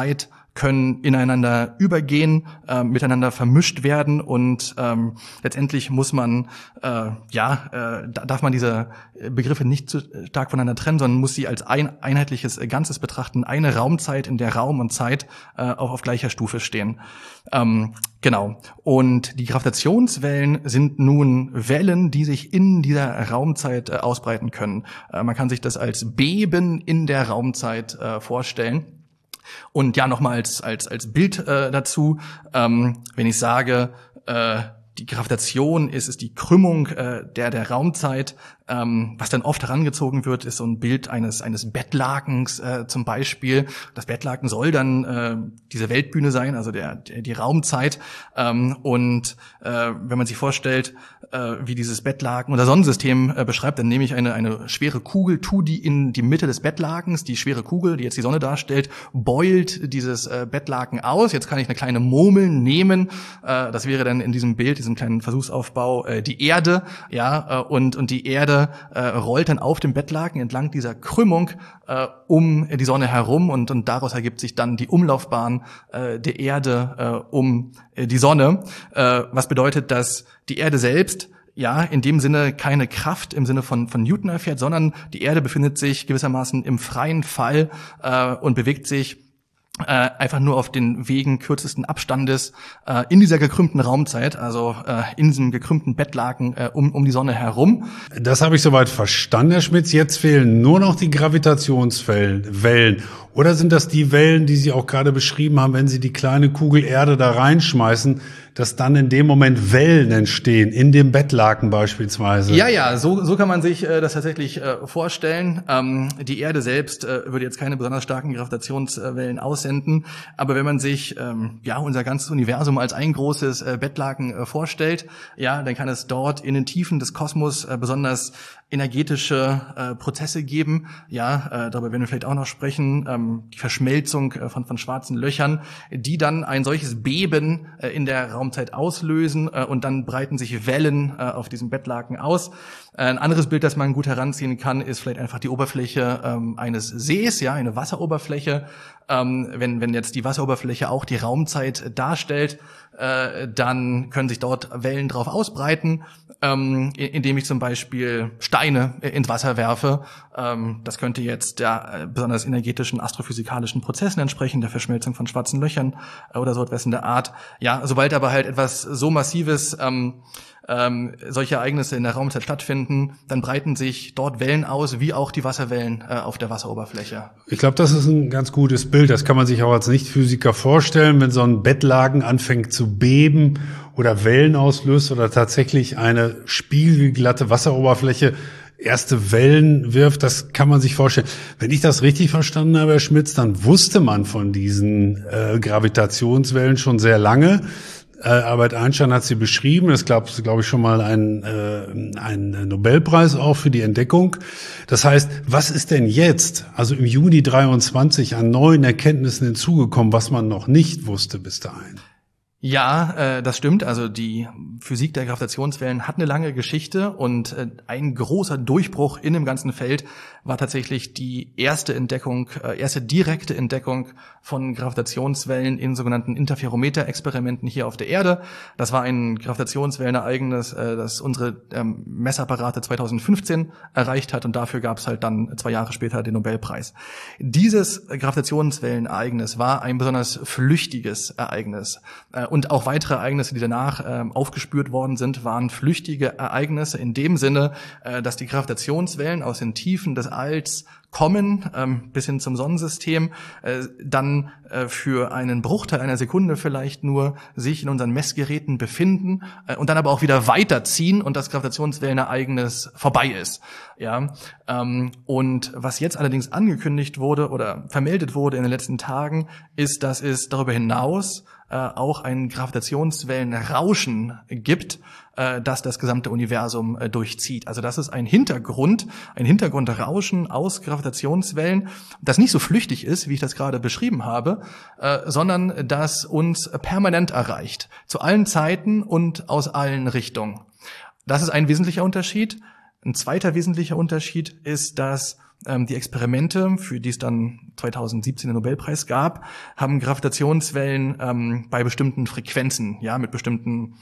Speaker 3: können ineinander übergehen, äh, miteinander vermischt werden und ähm, letztendlich muss man, äh, ja, äh, darf man diese Begriffe nicht zu stark voneinander trennen, sondern muss sie als ein einheitliches Ganzes betrachten, eine Raumzeit, in der Raum und Zeit äh, auch auf gleicher Stufe stehen. Ähm, genau. Und die Gravitationswellen sind nun Wellen, die sich in dieser Raumzeit äh, ausbreiten können. Äh, man kann sich das als Beben in der Raumzeit äh, vorstellen. Und ja, nochmal als, als, als Bild äh, dazu, ähm, wenn ich sage, äh, die Gravitation ist, ist die Krümmung äh, der, der Raumzeit. Ähm, was dann oft herangezogen wird, ist so ein Bild eines, eines Bettlakens äh, zum Beispiel. Das Bettlaken soll dann äh, diese Weltbühne sein, also der, der die Raumzeit. Ähm, und äh, wenn man sich vorstellt, äh, wie dieses Bettlaken oder Sonnensystem äh, beschreibt, dann nehme ich eine, eine schwere Kugel, tu die in die Mitte des Bettlakens. Die schwere Kugel, die jetzt die Sonne darstellt, beult dieses äh, Bettlaken aus. Jetzt kann ich eine kleine Murmel nehmen. Äh, das wäre dann in diesem Bild, diesem kleinen Versuchsaufbau, äh, die Erde. Ja, äh, und, und die Erde äh, rollt dann auf dem Bettlaken entlang dieser Krümmung äh, um die Sonne herum und, und daraus ergibt sich dann die Umlaufbahn äh, der Erde äh, um äh, die Sonne, äh, was bedeutet, dass die Erde selbst ja in dem Sinne keine Kraft im Sinne von von Newton erfährt, sondern die Erde befindet sich gewissermaßen im freien Fall äh, und bewegt sich Äh, einfach nur auf den Wegen kürzesten Abstandes äh, in dieser gekrümmten Raumzeit, also äh, in diesem gekrümmten Bettlaken äh, um um die Sonne herum.
Speaker 2: Das habe ich soweit verstanden, Herr Schmitz. Jetzt fehlen nur noch die Gravitationswellen. Wellen. Oder sind das die Wellen, die Sie auch gerade beschrieben haben, wenn Sie die kleine Kugel Erde da reinschmeißen, dass dann in dem Moment Wellen entstehen, in dem Bettlaken beispielsweise?
Speaker 3: Ja, ja, so so kann man sich äh, das tatsächlich äh, vorstellen. Ähm, die Erde selbst äh, würde jetzt keine besonders starken Gravitationswellen aussenden, aber wenn man sich ähm, ja unser ganzes Universum als ein großes äh, Bettlaken äh, vorstellt, ja, dann kann es dort in den Tiefen des Kosmos äh, besonders energetische äh, Prozesse geben. Ja, äh, darüber werden wir vielleicht auch noch sprechen. Ähm, die Verschmelzung äh, von von schwarzen Löchern, die dann ein solches Beben äh, in der Raumzeit auslösen äh, und dann breiten sich Wellen äh, auf diesem Bettlaken aus. Äh, ein anderes Bild, das man gut heranziehen kann, ist vielleicht einfach die Oberfläche ähm, eines Sees, ja, eine Wasseroberfläche. Ähm, wenn wenn jetzt die Wasseroberfläche auch die Raumzeit darstellt, äh, dann können sich dort Wellen drauf ausbreiten, ähm, indem ich zum Beispiel Steine ins Wasser werfe. Ähm, das könnte jetzt der äh, besonders energetischen astrophysikalischen Prozessen entsprechen, der Verschmelzung von schwarzen Löchern äh, oder so etwas in der Art. Ja, sobald aber halt etwas so Massives, ähm, ähm, solche Ereignisse in der Raumzeit stattfinden, dann breiten sich dort Wellen aus, wie auch die Wasserwellen äh, auf der Wasseroberfläche.
Speaker 2: Ich glaube, das ist ein ganz gutes Bild. Das kann man sich auch als Nichtphysiker vorstellen, wenn so ein Bettlaken anfängt zu beben oder Wellen auslöst oder tatsächlich eine spiegelglatte Wasseroberfläche erste Wellen wirft, das kann man sich vorstellen. Wenn ich das richtig verstanden habe, Herr Schmitz, dann wusste man von diesen äh, Gravitationswellen schon sehr lange. Äh, Albert Einstein hat sie beschrieben. Es gab, glaube ich, schon mal einen, äh, einen Nobelpreis auch für die Entdeckung. Das heißt, was ist denn jetzt, also im Juni dreiundzwanzig, an neuen Erkenntnissen hinzugekommen, was man noch nicht wusste bis dahin?
Speaker 3: Ja, äh, das stimmt. Also die Physik der Gravitationswellen hat eine lange Geschichte und äh, ein großer Durchbruch in dem ganzen Feld war tatsächlich die erste Entdeckung, äh, erste direkte Entdeckung von Gravitationswellen in sogenannten Interferometer-Experimenten hier auf der Erde. Das war ein Gravitationswellenereignis, äh, das unsere ähm, Messapparate zweitausendfünfzehn erreicht hat und dafür gab es halt dann zwei Jahre später den Nobelpreis. Dieses Gravitationswellenereignis war ein besonders flüchtiges Ereignis. Äh, Und auch weitere Ereignisse, die danach äh, aufgespürt worden sind, waren flüchtige Ereignisse in dem Sinne, äh, dass die Gravitationswellen aus den Tiefen des Alls kommen, ähm, bis hin zum Sonnensystem, äh, dann äh, für einen Bruchteil einer Sekunde vielleicht nur sich in unseren Messgeräten befinden äh, und dann aber auch wieder weiterziehen und das Gravitationswellenereignis vorbei ist. Ja, ähm, und was jetzt allerdings angekündigt wurde oder vermeldet wurde in den letzten Tagen, ist, dass es darüber hinaus äh, auch ein Gravitationswellenrauschen gibt, äh, das das gesamte Universum äh, durchzieht. Also das ist ein Hintergrund, ein Hintergrundrauschen aus Gravitationswellen, das nicht so flüchtig ist, wie ich das gerade beschrieben habe, äh, sondern das uns permanent erreicht, zu allen Zeiten und aus allen Richtungen. Das ist ein wesentlicher Unterschied. Ein zweiter wesentlicher Unterschied ist, dass ähm, die Experimente, für die es dann zweitausendsiebzehn den Nobelpreis gab, haben Gravitationswellen ähm, bei bestimmten Frequenzen, ja, mit bestimmten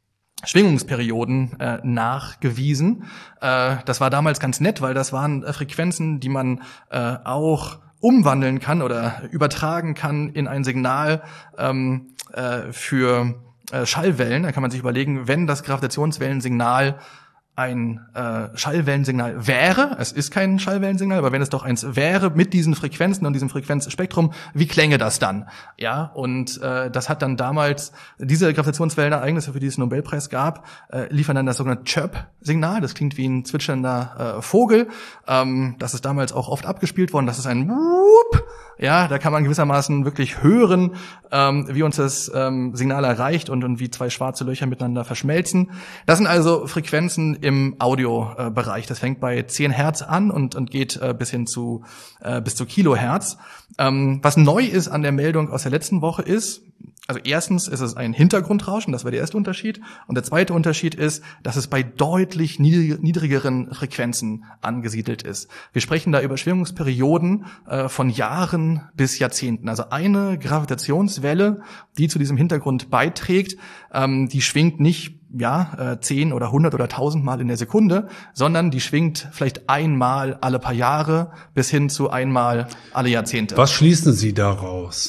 Speaker 3: Schwingungsperioden äh, nachgewiesen. Äh, das war damals ganz nett, weil das waren äh, Frequenzen, die man äh, auch umwandeln kann oder übertragen kann in ein Signal ähm, äh, für äh, Schallwellen. Da kann man sich überlegen, wenn das Gravitationswellensignal ein äh, Schallwellensignal wäre, es ist kein Schallwellensignal, aber wenn es doch eins wäre mit diesen Frequenzen und diesem Frequenzspektrum, wie klänge das dann? Ja, und äh, das hat dann damals, diese Gravitationswellenereignisse, für die es einen Nobelpreis gab, äh, liefern dann das sogenannte Chirp-Signal, das klingt wie ein zwitschernder äh, Vogel, ähm, das ist damals auch oft abgespielt worden, das ist ein Whoop, ja, da kann man gewissermaßen wirklich hören, ähm, wie uns das ähm, Signal erreicht und, und wie zwei schwarze Löcher miteinander verschmelzen. Das sind also Frequenzen im Audiobereich. Das fängt bei zehn Hertz an und, und geht äh, bis hin zu äh, bis zu Kilohertz. Ähm, was neu ist an der Meldung aus der letzten Woche ist, also erstens ist es ein Hintergrundrauschen, das war der erste Unterschied. Und der zweite Unterschied ist, dass es bei deutlich niedrigeren Frequenzen angesiedelt ist. Wir sprechen da über Schwingungsperioden äh, von Jahren bis Jahrzehnten. Also eine Gravitationswelle, die zu diesem Hintergrund beiträgt, ähm, die schwingt nicht ja äh, zehn oder hundert oder tausend Mal in der Sekunde, sondern die schwingt vielleicht einmal alle paar Jahre bis hin zu einmal alle Jahrzehnte.
Speaker 2: Was schließen Sie daraus?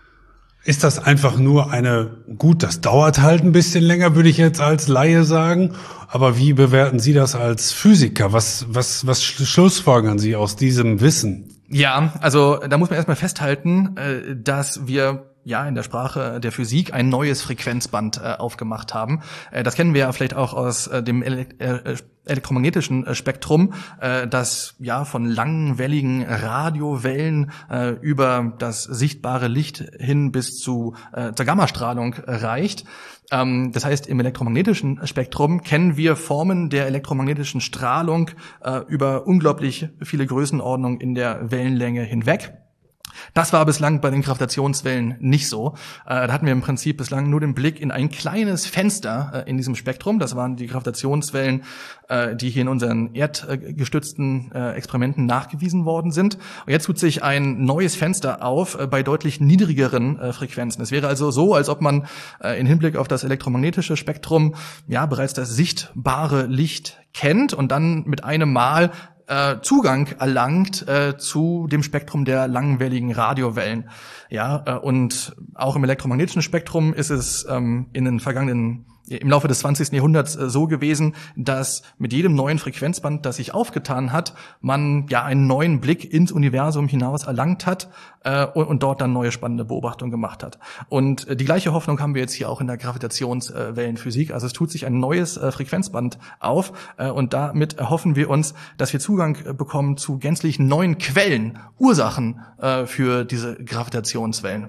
Speaker 2: Ist das einfach nur eine, gut, das dauert halt ein bisschen länger, würde ich jetzt als Laie sagen, aber wie bewerten Sie das als Physiker? Was, was, was schlussfolgern Sie aus diesem Wissen?
Speaker 3: Ja, also da muss man erstmal festhalten, dass wir ja in der Sprache der Physik ein neues Frequenzband äh, aufgemacht haben. Äh, das kennen wir ja vielleicht auch aus äh, dem Ele- äh, elektromagnetischen äh, Spektrum, äh, das ja von langwelligen Radiowellen äh, über das sichtbare Licht hin bis zu äh, zur Gammastrahlung äh, reicht. Ähm, das heißt, im elektromagnetischen Spektrum kennen wir Formen der elektromagnetischen Strahlung äh, über unglaublich viele Größenordnungen in der Wellenlänge hinweg. Das war bislang bei den Gravitationswellen nicht so. Äh, da hatten wir im Prinzip bislang nur den Blick in ein kleines Fenster äh, in diesem Spektrum. Das waren die Gravitationswellen, äh, die hier in unseren erdgestützten äh, Experimenten nachgewiesen worden sind. Und jetzt tut sich ein neues Fenster auf äh, bei deutlich niedrigeren äh, Frequenzen. Es wäre also so, als ob man äh, im Hinblick auf das elektromagnetische Spektrum ja bereits das sichtbare Licht kennt und dann mit einem Mal Äh, Zugang erlangt äh, zu dem Spektrum der langwelligen Radiowellen. Ja, äh, und auch im elektromagnetischen Spektrum ist es ähm, in den vergangenen im Laufe des zwanzigsten Jahrhunderts äh, so gewesen, dass mit jedem neuen Frequenzband, das sich aufgetan hat, man ja einen neuen Blick ins Universum hinaus erlangt hat äh, und, und dort dann neue spannende Beobachtungen gemacht hat. Und äh, die gleiche Hoffnung haben wir jetzt hier auch in der Gravitationswellenphysik. Also es tut sich ein neues äh, Frequenzband auf äh, und damit erhoffen wir uns, dass wir Zugang äh, bekommen zu gänzlich neuen Quellen, Ursachen äh, für diese Gravitationswellen.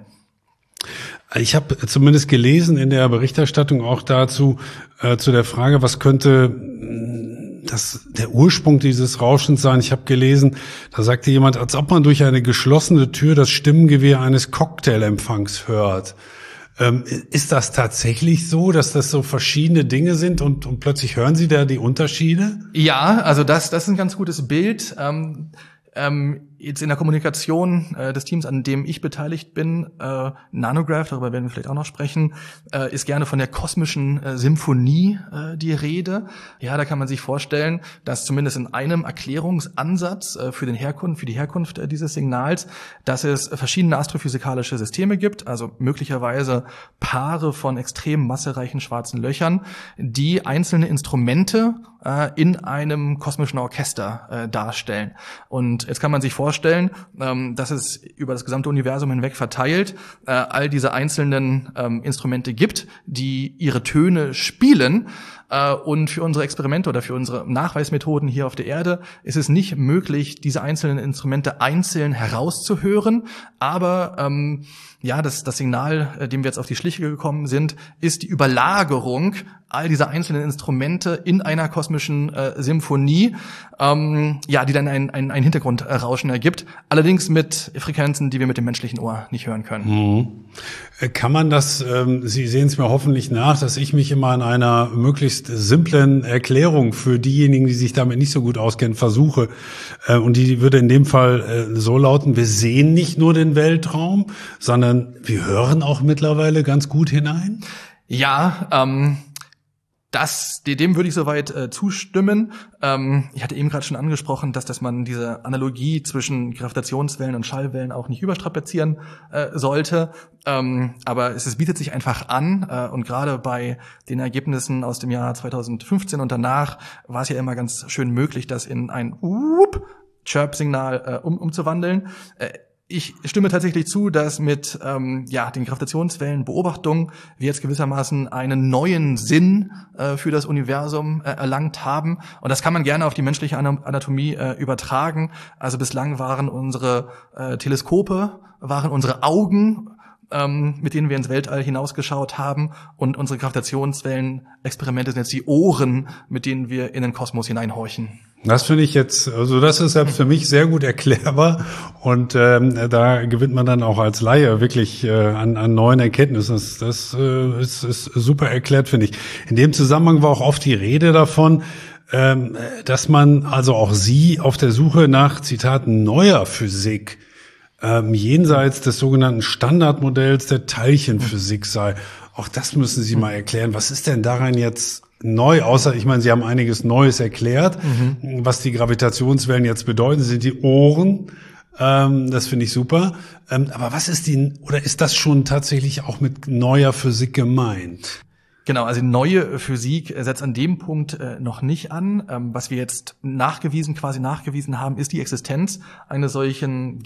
Speaker 2: Ich habe zumindest gelesen in der Berichterstattung auch dazu, äh, zu der Frage, was könnte das der Ursprung dieses Rauschens sein. Ich habe gelesen, da sagte jemand, als ob man durch eine geschlossene Tür das Stimmengewirr eines Cocktailempfangs hört. Ähm, ist das tatsächlich so, dass das so verschiedene Dinge sind und, und plötzlich hören Sie da die Unterschiede?
Speaker 3: Ja, also das, das ist ein ganz gutes Bild. Ähm, ähm, Jetzt in der Kommunikation äh, des Teams, an dem ich beteiligt bin, äh, Nanograph, darüber werden wir vielleicht auch noch sprechen, äh, ist gerne von der kosmischen äh, Symphonie äh, die Rede. Ja, da kann man sich vorstellen, dass zumindest in einem Erklärungsansatz äh, für den Herkunft, für die Herkunft äh, dieses Signals, dass es verschiedene astrophysikalische Systeme gibt, also möglicherweise Paare von extrem massereichen schwarzen Löchern, die einzelne Instrumente äh, in einem kosmischen Orchester äh, darstellen. Und jetzt kann man sich vorstellen, vorstellen, ähm, dass es über das gesamte Universum hinweg verteilt äh, all diese einzelnen ähm, Instrumente gibt, die ihre Töne spielen. Äh, und für unsere Experimente oder für unsere Nachweismethoden hier auf der Erde ist es nicht möglich, diese einzelnen Instrumente einzeln herauszuhören. Aber ähm, ja, das, das Signal, äh, dem wir jetzt auf die Schliche gekommen sind, ist die Überlagerung all dieser einzelnen Instrumente in einer kosmischen äh, Symphonie, ähm, ja, die dann ein, ein, ein Hintergrundrauschen äh, gibt. Allerdings mit Frequenzen, die wir mit dem menschlichen Ohr nicht hören können.
Speaker 2: Mhm. Kann man das, ähm, Sie sehen es mir hoffentlich nach, dass ich mich immer an einer möglichst simplen Erklärung für diejenigen, die sich damit nicht so gut auskennen, versuche. Äh, und die würde in dem Fall äh, so lauten: Wir sehen nicht nur den Weltraum, sondern wir hören auch mittlerweile ganz gut hinein?
Speaker 3: Ja, ähm, das, dem würde ich soweit äh, zustimmen. Ähm, ich hatte eben gerade schon angesprochen, dass, dass man diese Analogie zwischen Gravitationswellen und Schallwellen auch nicht überstrapazieren äh, sollte. Ähm, aber es, es bietet sich einfach an. Äh, und gerade bei den Ergebnissen aus dem Jahr zweitausendfünfzehn und danach war es ja immer ganz schön möglich, das in ein Whoop Chirp-Signal äh, um, umzuwandeln. Äh, Ich stimme tatsächlich zu, dass mit ähm, ja den Gravitationswellenbeobachtungen wir jetzt gewissermaßen einen neuen Sinn äh, für das Universum äh, erlangt haben. Und das kann man gerne auf die menschliche Anatomie äh, übertragen. Also bislang waren unsere äh, Teleskope, waren unsere Augen, ähm, mit denen wir ins Weltall hinausgeschaut haben. Und unsere Gravitationswellenexperimente sind jetzt die Ohren, mit denen wir in den Kosmos hineinhorchen.
Speaker 2: Das finde ich jetzt, also das ist selbst für mich sehr gut erklärbar, und ähm, da gewinnt man dann auch als Laie wirklich äh, an, an neuen Erkenntnissen. Das, das äh, ist, ist super erklärt, finde ich. In dem Zusammenhang war auch oft die Rede davon, ähm, dass man, also auch Sie, auf der Suche nach, Zitat, neuer Physik ähm, jenseits des sogenannten Standardmodells der Teilchenphysik sei. Auch das müssen Sie mal erklären. Was ist denn daran jetzt neu, außer, ich meine, Sie haben einiges Neues erklärt, mhm. was die Gravitationswellen jetzt bedeuten, sind die Ohren. Ähm, das finde ich super. Ähm, aber was ist die, oder ist das schon tatsächlich auch mit neuer Physik gemeint?
Speaker 3: Genau, also neue Physik setzt an dem Punkt äh, noch nicht an. Ähm, was wir jetzt nachgewiesen, quasi nachgewiesen haben, ist die Existenz eines solchen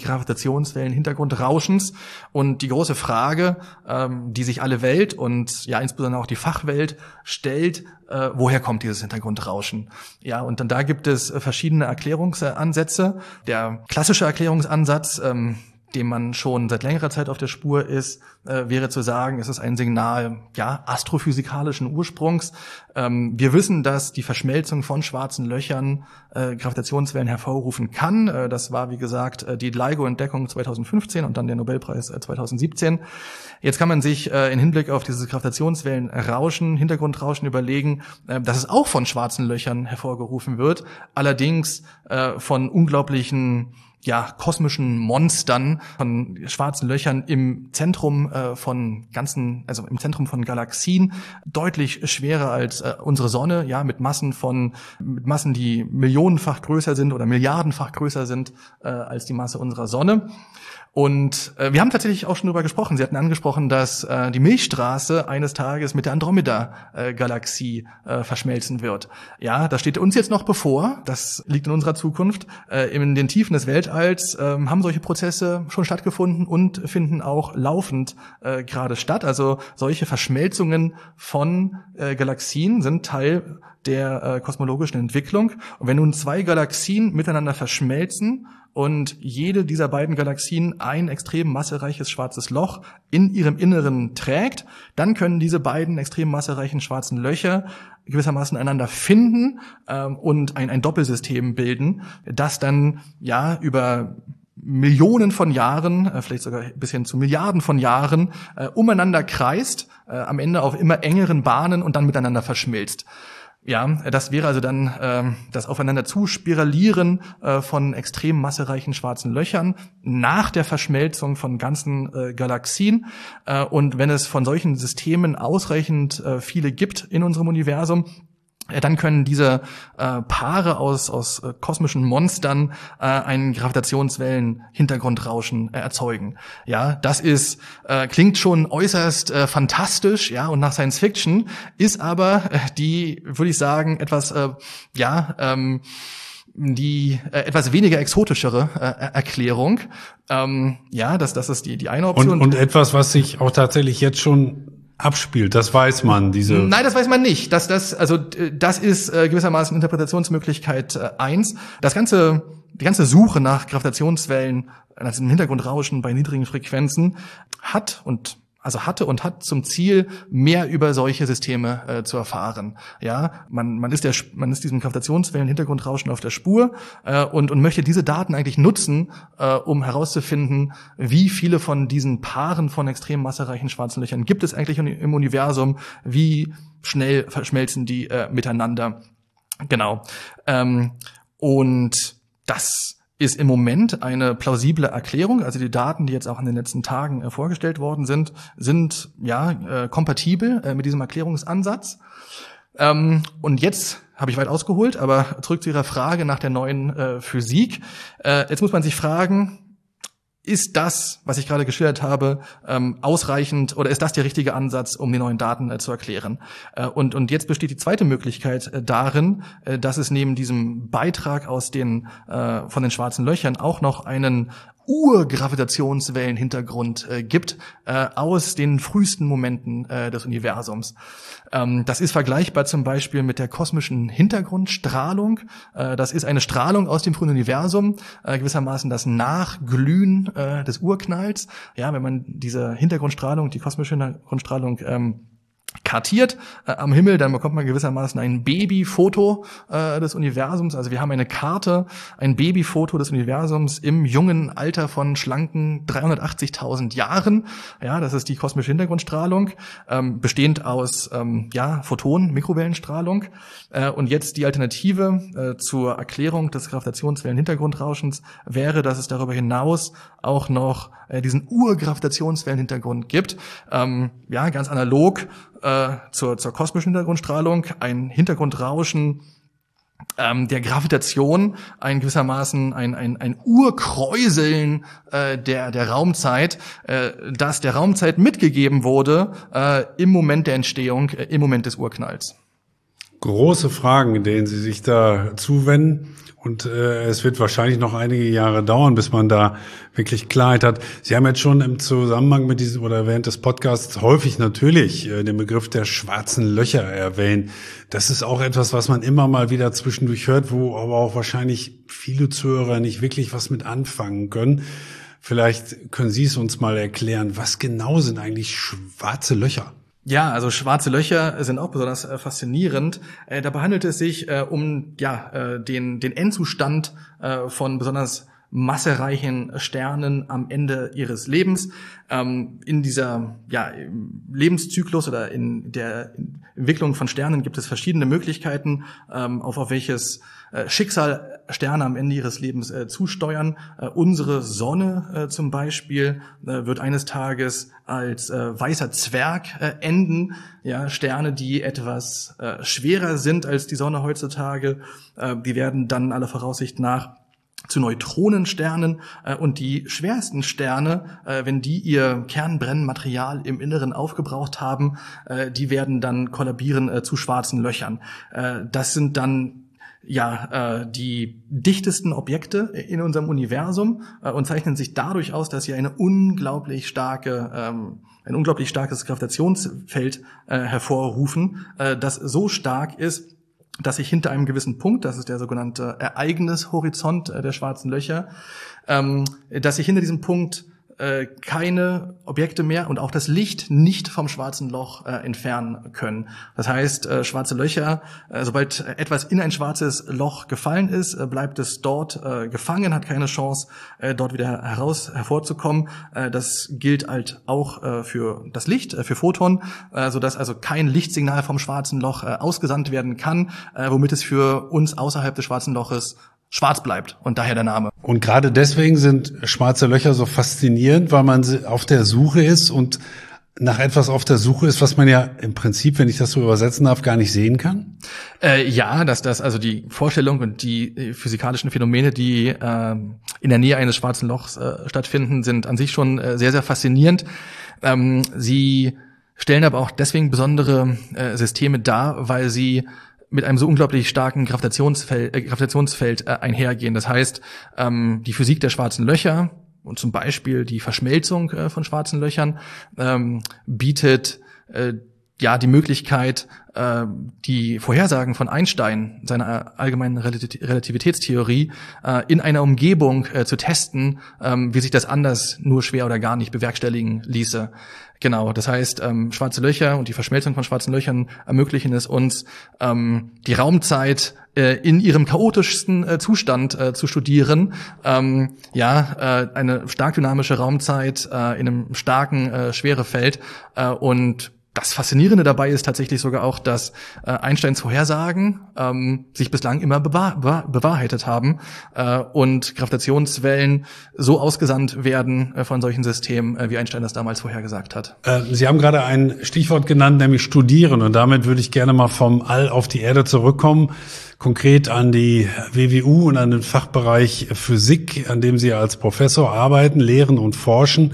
Speaker 3: Gravitationswellen-Hintergrundrauschens. Und die große Frage, ähm, die sich alle Welt und ja insbesondere auch die Fachwelt stellt, äh, woher kommt dieses Hintergrundrauschen? Ja, und dann da gibt es äh, verschiedene Erklärungsansätze. Der klassische Erklärungsansatz, ähm, dem man schon seit längerer Zeit auf der Spur ist, äh, wäre zu sagen, es ist ein Signal ja astrophysikalischen Ursprungs. Ähm, wir wissen, dass die Verschmelzung von schwarzen Löchern äh, Gravitationswellen hervorrufen kann. Äh, das war, wie gesagt, äh, die LIGO-Entdeckung zweitausendfünfzehn und dann der Nobelpreis äh, zweitausendsiebzehn. Jetzt kann man sich äh, in Hinblick auf dieses Gravitationswellenrauschen, Hintergrundrauschen überlegen, äh, dass es auch von schwarzen Löchern hervorgerufen wird, allerdings äh, von unglaublichen ja, kosmischen Monstern, von schwarzen Löchern im Zentrum äh, von ganzen, also im Zentrum von Galaxien, deutlich schwerer als äh, unsere Sonne, ja, mit Massen von, mit Massen, die millionenfach größer sind oder milliardenfach größer sind äh, als die Masse unserer Sonne. Und äh, wir haben tatsächlich auch schon darüber gesprochen. Sie hatten angesprochen, dass äh, die Milchstraße eines Tages mit der Andromeda-Galaxie äh, verschmelzen wird. Ja, das steht uns jetzt noch bevor. Das liegt in unserer Zukunft. Äh, in den Tiefen des Weltalls äh, haben solche Prozesse schon stattgefunden und finden auch laufend äh, gerade statt. Also solche Verschmelzungen von äh, Galaxien sind Teil der äh, kosmologischen Entwicklung. Und wenn nun zwei Galaxien miteinander verschmelzen und jede dieser beiden Galaxien ein extrem massereiches schwarzes Loch in ihrem Inneren trägt, dann können diese beiden extrem massereichen schwarzen Löcher gewissermaßen einander finden ähm, und ein, ein Doppelsystem bilden, das dann ja über Millionen von Jahren, äh, vielleicht sogar bis hin zu Milliarden von Jahren, äh, umeinander kreist, äh, am Ende auf immer engeren Bahnen und dann miteinander verschmilzt. Ja, das wäre also dann ähm, das aufeinander zuspiralieren äh, von extrem massereichen schwarzen Löchern nach der Verschmelzung von ganzen äh, Galaxien. Äh, und wenn es von solchen Systemen ausreichend äh, viele gibt in unserem Universum, dann können diese äh, Paare aus aus äh, kosmischen Monstern äh, einen Gravitationswellen-Hintergrundrauschen äh, erzeugen. Ja, das ist äh, klingt schon äußerst äh, fantastisch, ja, und nach Science Fiction, ist aber äh, die, würde ich sagen, etwas äh, ja ähm, die äh, etwas weniger exotischere äh, Erklärung. Ähm, ja, das das ist die die eine Option.
Speaker 2: Und, und etwas, was sich auch tatsächlich jetzt schon abspielt, das weiß man, diese...
Speaker 3: Nein, das weiß man nicht. Das, das, also, das ist äh, gewissermaßen Interpretationsmöglichkeit äh, eins. Das ganze, die ganze Suche nach Gravitationswellen, nach diesem Hintergrundrauschen bei niedrigen Frequenzen hat und also hatte und hat zum Ziel, mehr über solche Systeme äh, zu erfahren. Ja, man man ist der man ist diesem Gravitationswellen-Hintergrundrauschen auf der Spur äh, und und möchte diese Daten eigentlich nutzen, äh, um herauszufinden, wie viele von diesen Paaren von extrem massereichen schwarzen Löchern gibt es eigentlich im Universum, wie schnell verschmelzen die äh, miteinander. Genau. Ähm, und das ist im Moment eine plausible Erklärung. Also die Daten, die jetzt auch in den letzten Tagen äh, vorgestellt worden sind, sind ja äh, kompatibel äh, mit diesem Erklärungsansatz. Ähm, und jetzt habe ich weit ausgeholt, aber zurück zu Ihrer Frage nach der neuen äh, Physik. Äh, jetzt muss man sich fragen, ist das, was ich gerade geschildert habe, ähm, ausreichend oder ist das der richtige Ansatz, um die neuen Daten äh, zu erklären? Äh, und, und jetzt besteht die zweite Möglichkeit äh, darin, äh, dass es neben diesem Beitrag aus den äh, von den schwarzen Löchern auch noch einen Urgravitationswellenhintergrund äh, gibt äh, aus den frühesten Momenten äh, des Universums. Ähm, das ist vergleichbar zum Beispiel mit der kosmischen Hintergrundstrahlung. Äh, das ist eine Strahlung aus dem frühen Universum, äh, gewissermaßen das Nachglühen äh, des Urknalls. Ja, wenn man diese Hintergrundstrahlung, die kosmische Hintergrundstrahlung ähm, kartiert äh, am Himmel, dann bekommt man gewissermaßen ein Babyfoto äh, des Universums. Also wir haben eine Karte, ein Babyfoto des Universums im jungen Alter von schlanken dreihundertachtzigtausend Jahren. Ja, das ist die kosmische Hintergrundstrahlung, ähm, bestehend aus ähm, ja Photonen, Mikrowellenstrahlung. Äh, und jetzt die Alternative äh, zur Erklärung des Gravitationswellen-Hintergrundrauschens wäre, dass es darüber hinaus auch noch äh, diesen Urgravitationswellenhintergrund gibt. Ähm, ja, ganz analog äh, zur, zur kosmischen Hintergrundstrahlung, ein Hintergrundrauschen ähm, der Gravitation, ein gewissermaßen ein, ein, ein Urkräuseln äh, der, der Raumzeit, äh, das der Raumzeit mitgegeben wurde äh, im Moment der Entstehung, äh, im Moment des Urknalls.
Speaker 2: Große Fragen, denen Sie sich da zuwenden. Und äh, es wird wahrscheinlich noch einige Jahre dauern, bis man da wirklich Klarheit hat. Sie haben jetzt schon im Zusammenhang mit diesem oder während des Podcasts häufig natürlich äh, den Begriff der schwarzen Löcher erwähnt. Das ist auch etwas, was man immer mal wieder zwischendurch hört, wo aber auch wahrscheinlich viele Zuhörer nicht wirklich was mit anfangen können. Vielleicht können Sie es uns mal erklären, was genau sind eigentlich schwarze Löcher?
Speaker 3: Ja, also schwarze Löcher sind auch besonders äh, faszinierend. Äh, dabei handelt es sich äh, um ja äh, den den Endzustand äh, von besonders massereichen Sternen am Ende ihres Lebens. Ähm, in dieser ja Lebenszyklus oder in der Entwicklung von Sternen gibt es verschiedene Möglichkeiten, ähm, auf auf welches äh, Schicksal Sterne am Ende ihres Lebens äh, zusteuern. Äh, unsere Sonne äh, zum Beispiel äh, wird eines Tages als äh, weißer Zwerg äh, enden. Ja, Sterne, die etwas äh, schwerer sind als die Sonne heutzutage, äh, die werden dann aller Voraussicht nach zu Neutronensternen, äh, und die schwersten Sterne, äh, wenn die ihr Kernbrennmaterial im Inneren aufgebraucht haben, äh, die werden dann kollabieren äh, zu schwarzen Löchern. Äh, das sind dann ja äh, die dichtesten Objekte in unserem Universum äh, und zeichnen sich dadurch aus, dass sie eine unglaublich starke ähm, ein unglaublich starkes Gravitationsfeld äh, hervorrufen, äh, das so stark ist, dass sich hinter einem gewissen Punkt, das ist der sogenannte Ereignishorizont äh, der schwarzen Löcher, ähm, dass sich hinter diesem Punkt äh, keine Objekte mehr und auch das Licht nicht vom schwarzen Loch äh, entfernen können. Das heißt, äh, schwarze Löcher, äh, sobald etwas in ein schwarzes Loch gefallen ist, äh, bleibt es dort äh, gefangen, hat keine Chance, äh, dort wieder heraus hervorzukommen. Äh, das gilt halt auch äh, für das Licht, äh, für Photon, äh, sodass also kein Lichtsignal vom schwarzen Loch äh, ausgesandt werden kann, äh, womit es für uns außerhalb des schwarzen Loches schwarz bleibt und daher der Name.
Speaker 2: Und gerade deswegen sind schwarze Löcher so faszinierend, weil man auf der Suche ist und nach etwas auf der Suche ist, was man ja im Prinzip, wenn ich das so übersetzen darf, gar nicht sehen kann?
Speaker 3: Äh, ja, dass das also die Vorstellung und die äh, physikalischen Phänomene, die äh, in der Nähe eines schwarzen Lochs äh, stattfinden, sind an sich schon äh, sehr, sehr faszinierend. Ähm, sie stellen aber auch deswegen besondere äh, Systeme dar, weil sie mit einem so unglaublich starken Gravitationsfeld, äh, Gravitationsfeld äh, einhergehen. Das heißt, ähm, die Physik der schwarzen Löcher und zum Beispiel die Verschmelzung äh, von schwarzen Löchern ähm, bietet äh, ja die Möglichkeit, äh, die Vorhersagen von Einstein, seiner allgemeinen Relativitätstheorie, äh, in einer Umgebung äh, zu testen, ähm, wie sich das anders nur schwer oder gar nicht bewerkstelligen ließe. Genau, das heißt, ähm, schwarze Löcher und die Verschmelzung von schwarzen Löchern ermöglichen es uns, ähm, die Raumzeit äh, in ihrem chaotischsten äh, Zustand äh, zu studieren. Ähm, ja, äh, eine stark dynamische Raumzeit äh, in einem starken äh, Schwerefeld äh, und das Faszinierende dabei ist tatsächlich sogar auch, dass äh, Einsteins Vorhersagen ähm, sich bislang immer bewahr, bewahr, bewahrheitet haben äh, und Gravitationswellen so ausgesandt werden äh, von solchen Systemen, äh, wie Einstein das damals vorhergesagt hat.
Speaker 2: Äh, Sie haben gerade ein Stichwort genannt, nämlich studieren. Und damit würde ich gerne mal vom All auf die Erde zurückkommen, konkret an die W W U und an den Fachbereich Physik, an dem Sie als Professor arbeiten, lehren und forschen.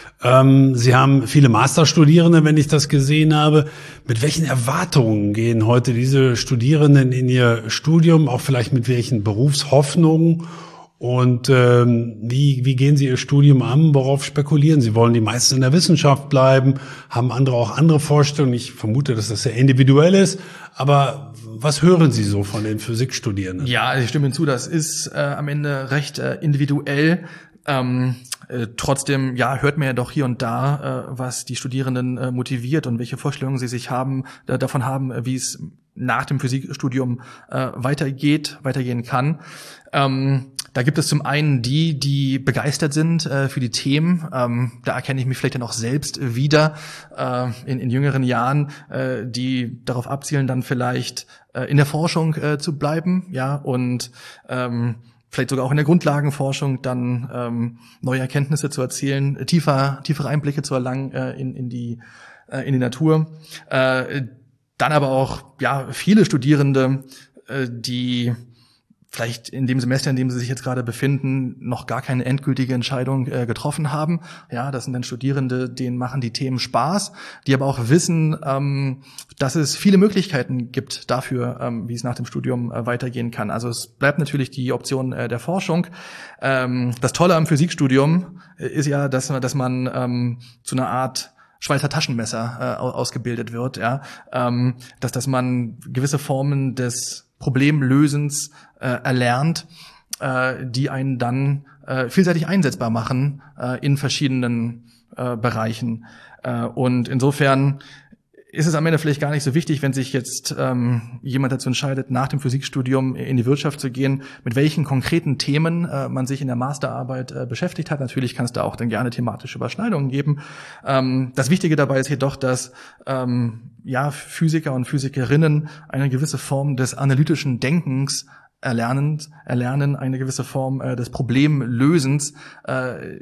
Speaker 2: Sie haben viele Masterstudierende, wenn ich das gesehen habe. Mit welchen Erwartungen gehen heute diese Studierenden in ihr Studium, auch vielleicht mit welchen Berufshoffnungen? Und ähm, wie, wie gehen Sie Ihr Studium an? Worauf spekulieren Sie? Wollen die meisten in der Wissenschaft bleiben? Haben andere auch andere Vorstellungen? Ich vermute, dass das sehr individuell ist. Aber was hören Sie so von den Physikstudierenden?
Speaker 3: Ja, ich stimme hinzu, das ist äh, am Ende recht äh, individuell. Ähm, äh, trotzdem, ja, hört man ja doch hier und da, äh, was die Studierenden äh, motiviert und welche Vorstellungen sie sich haben, äh, davon haben, äh, wie es nach dem Physikstudium äh, weitergeht, weitergehen kann. Ähm, da gibt es zum einen die, die begeistert sind äh, für die Themen. Ähm, da erkenne ich mich vielleicht dann auch selbst wieder äh, in, in jüngeren Jahren, äh, die darauf abzielen, dann vielleicht äh, in der Forschung äh, zu bleiben, ja, und ähm, vielleicht sogar auch in der Grundlagenforschung dann ähm, neue Erkenntnisse zu erzielen, tiefer, tiefere Einblicke zu erlangen äh, in, in die äh, in die Natur. Äh, dann aber auch ja viele Studierende, äh, die vielleicht in dem Semester, in dem sie sich jetzt gerade befinden, noch gar keine endgültige Entscheidung äh, getroffen haben. Ja, das sind dann Studierende, denen machen die Themen Spaß, die aber auch wissen, ähm, dass es viele Möglichkeiten gibt dafür, ähm, wie es nach dem Studium äh, weitergehen kann. Also es bleibt natürlich die Option äh, der Forschung. Ähm, das Tolle am Physikstudium äh, ist ja, dass, dass man ähm, zu einer Art Schweizer Taschenmesser äh, ausgebildet wird, ja, ähm, dass dass man gewisse Formen des Problemlösens äh, erlernt, äh, die einen dann äh, vielseitig einsetzbar machen äh, in verschiedenen äh, Bereichen. Äh, und insofern ist es am Ende vielleicht gar nicht so wichtig, wenn sich jetzt ähm, jemand dazu entscheidet, nach dem Physikstudium in die Wirtschaft zu gehen, mit welchen konkreten Themen äh, man sich in der Masterarbeit äh, beschäftigt hat. Natürlich kann es da auch dann gerne thematische Überschneidungen geben. Ähm, das Wichtige dabei ist jedoch, dass ähm, ja Physiker und Physikerinnen eine gewisse Form des analytischen Denkens erlernen, erlernen eine gewisse Form äh, des Problemlösens, äh,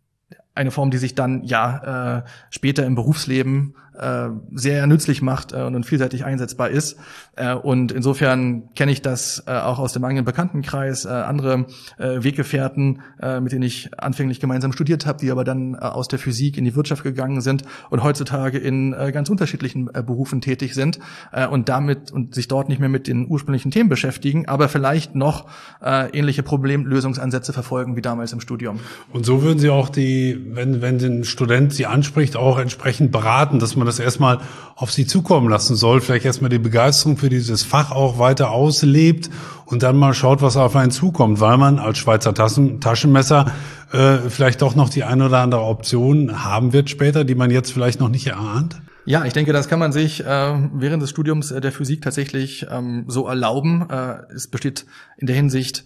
Speaker 3: eine Form, die sich dann ja äh, später im Berufsleben äh, sehr nützlich macht äh, und vielseitig einsetzbar ist. Äh, und insofern kenne ich das äh, auch aus dem eigenen Bekanntenkreis, äh, andere äh, Weggefährten, äh, mit denen ich anfänglich gemeinsam studiert habe, die aber dann äh, aus der Physik in die Wirtschaft gegangen sind und heutzutage in äh, ganz unterschiedlichen äh, Berufen tätig sind äh, und damit und sich dort nicht mehr mit den ursprünglichen Themen beschäftigen, aber vielleicht noch äh, ähnliche Problemlösungsansätze verfolgen wie damals im Studium.
Speaker 2: Und so würden Sie auch die, wenn wenn ein Student Sie anspricht, auch entsprechend beraten, dass man das erstmal auf Sie zukommen lassen soll, vielleicht erstmal die Begeisterung für dieses Fach auch weiter auslebt und dann mal schaut, was auf einen zukommt, weil man als Schweizer Taschen, Taschenmesser äh, vielleicht doch noch die eine oder andere Option haben wird später, die man jetzt vielleicht noch nicht erahnt?
Speaker 3: Ja, ich denke, das kann man sich äh, während des Studiums äh, der Physik tatsächlich ähm, so erlauben. Äh, es besteht in der Hinsicht,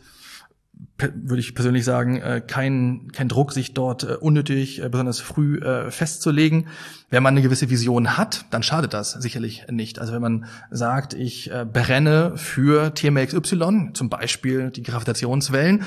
Speaker 3: würde ich persönlich sagen, kein kein Druck, sich dort unnötig besonders früh festzulegen. Wenn man eine gewisse Vision hat, dann schadet das sicherlich nicht. Also wenn man sagt, ich brenne für Thema X Y, zum Beispiel die Gravitationswellen,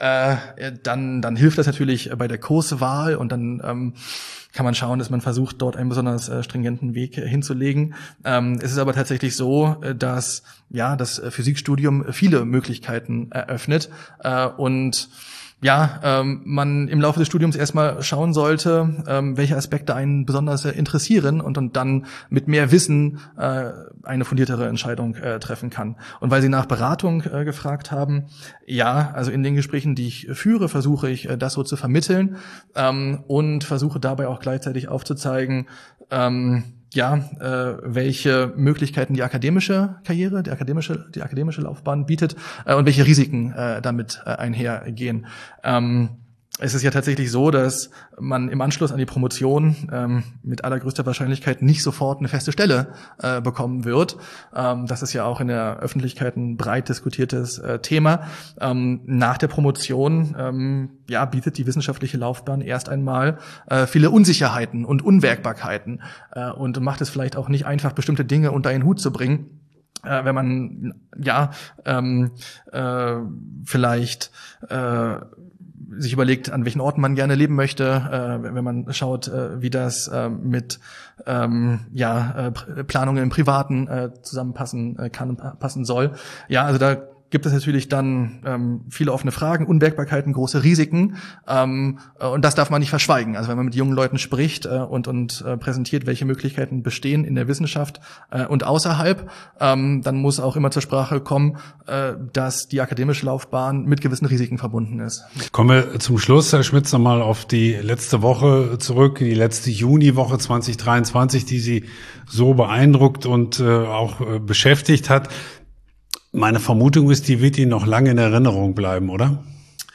Speaker 3: dann dann hilft das natürlich bei der Kurswahl und dann ähm, kann man schauen, dass man versucht, dort einen besonders äh, stringenten Weg äh, hinzulegen. Ähm, es ist aber tatsächlich so, äh, dass ja das äh, Physikstudium viele Möglichkeiten eröffnet äh, und ja, ähm, man im Laufe des Studiums erstmal schauen sollte, ähm, welche Aspekte einen besonders äh, interessieren und, und dann mit mehr Wissen äh, eine fundiertere Entscheidung äh, treffen kann. Und weil Sie nach Beratung äh, gefragt haben, ja, also in den Gesprächen, die ich führe, versuche ich äh, das so zu vermitteln ähm, und versuche dabei auch gleichzeitig aufzuzeigen, ähm, ja, äh, welche Möglichkeiten die akademische Karriere, die akademische, die akademische Laufbahn bietet äh, und welche Risiken äh, damit äh, einhergehen. Ähm, Es ist ja tatsächlich so, dass man im Anschluss an die Promotion ähm, mit allergrößter Wahrscheinlichkeit nicht sofort eine feste Stelle äh, bekommen wird. Ähm, das ist ja auch in der Öffentlichkeit ein breit diskutiertes äh, Thema. Ähm, nach der Promotion ähm, ja, bietet die wissenschaftliche Laufbahn erst einmal äh, viele Unsicherheiten und Unwägbarkeiten äh, und macht es vielleicht auch nicht einfach, bestimmte Dinge unter einen Hut zu bringen. Äh, wenn man ja ähm, äh, vielleicht äh, sich überlegt, an welchen Orten man gerne leben möchte, äh, wenn man schaut, äh, wie das äh, mit ähm, ja äh, Planungen im Privaten äh, zusammenpassen äh, kann und passen soll. Ja, also da gibt es natürlich dann ähm, viele offene Fragen, Unwägbarkeiten, große Risiken, ähm, und das darf man nicht verschweigen. Also wenn man mit jungen Leuten spricht äh, und und äh, präsentiert, welche Möglichkeiten bestehen in der Wissenschaft äh, und außerhalb, ähm, dann muss auch immer zur Sprache kommen, äh, dass die akademische Laufbahn mit gewissen Risiken verbunden ist.
Speaker 2: Kommen wir zum Schluss, Herr Schmitz, nochmal auf die letzte Woche zurück, die letzte Juniwoche zwanzig dreiundzwanzig, die Sie so beeindruckt und äh, auch äh, beschäftigt hat. Meine Vermutung ist, die wird Ihnen noch lange in Erinnerung bleiben, oder?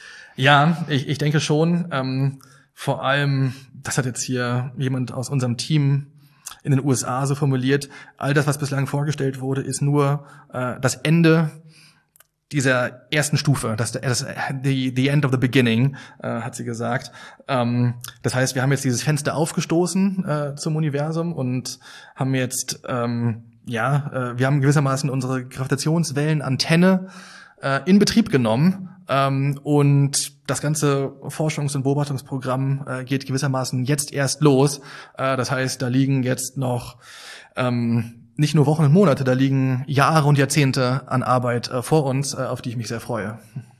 Speaker 3: Ja, ich, ich denke schon. Ähm, vor allem, das hat jetzt hier jemand aus unserem Team in den U S A so formuliert, all das, was bislang vorgestellt wurde, ist nur äh, das Ende dieser ersten Stufe, das, das the, the end of the beginning, äh, hat sie gesagt. Ähm, das heißt, wir haben jetzt dieses Fenster aufgestoßen äh, zum Universum und haben jetzt ähm, ja, äh, wir haben gewissermaßen unsere Gravitationswellenantenne äh, in Betrieb genommen, ähm, und das ganze Forschungs- und Beobachtungsprogramm äh, geht gewissermaßen jetzt erst los. Äh, das heißt, da liegen jetzt noch ähm, nicht nur Wochen und Monate, da liegen Jahre und Jahrzehnte an Arbeit äh, vor uns, äh, auf die ich mich sehr freue.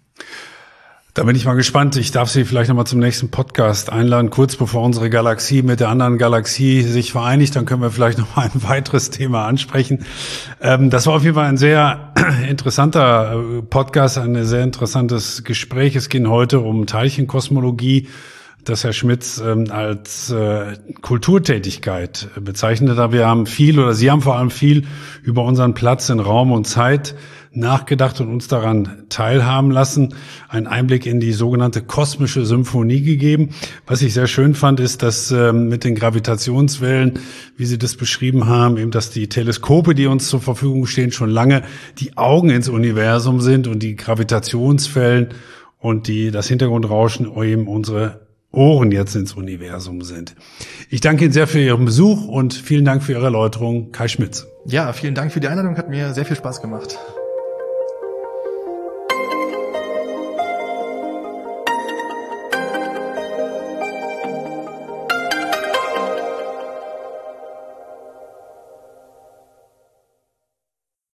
Speaker 2: Da bin ich mal gespannt. Ich darf Sie vielleicht nochmal zum nächsten Podcast einladen, kurz bevor unsere Galaxie mit der anderen Galaxie sich vereinigt. Dann können wir vielleicht noch mal ein weiteres Thema ansprechen. Ähm, das war auf jeden Fall ein sehr interessanter Podcast, ein sehr interessantes Gespräch. Es ging heute um Teilchenkosmologie, das Herr Schmitz ähm, als äh, Kulturtätigkeit bezeichnet hat. Wir haben viel, oder Sie haben vor allem viel über unseren Platz in Raum und Zeit nachgedacht und uns daran teilhaben lassen, einen Einblick in die sogenannte kosmische Symphonie gegeben. Was ich sehr schön fand, ist, dass ähm, mit den Gravitationswellen, wie Sie das beschrieben haben, eben, dass die Teleskope, die uns zur Verfügung stehen, schon lange die Augen ins Universum sind und die Gravitationswellen und die das Hintergrundrauschen eben unsere Ohren jetzt ins Universum sind. Ich danke Ihnen sehr für Ihren Besuch und vielen Dank für Ihre Erläuterung, Kai Schmitz.
Speaker 3: Ja, vielen Dank für die Einladung, hat mir sehr viel Spaß gemacht.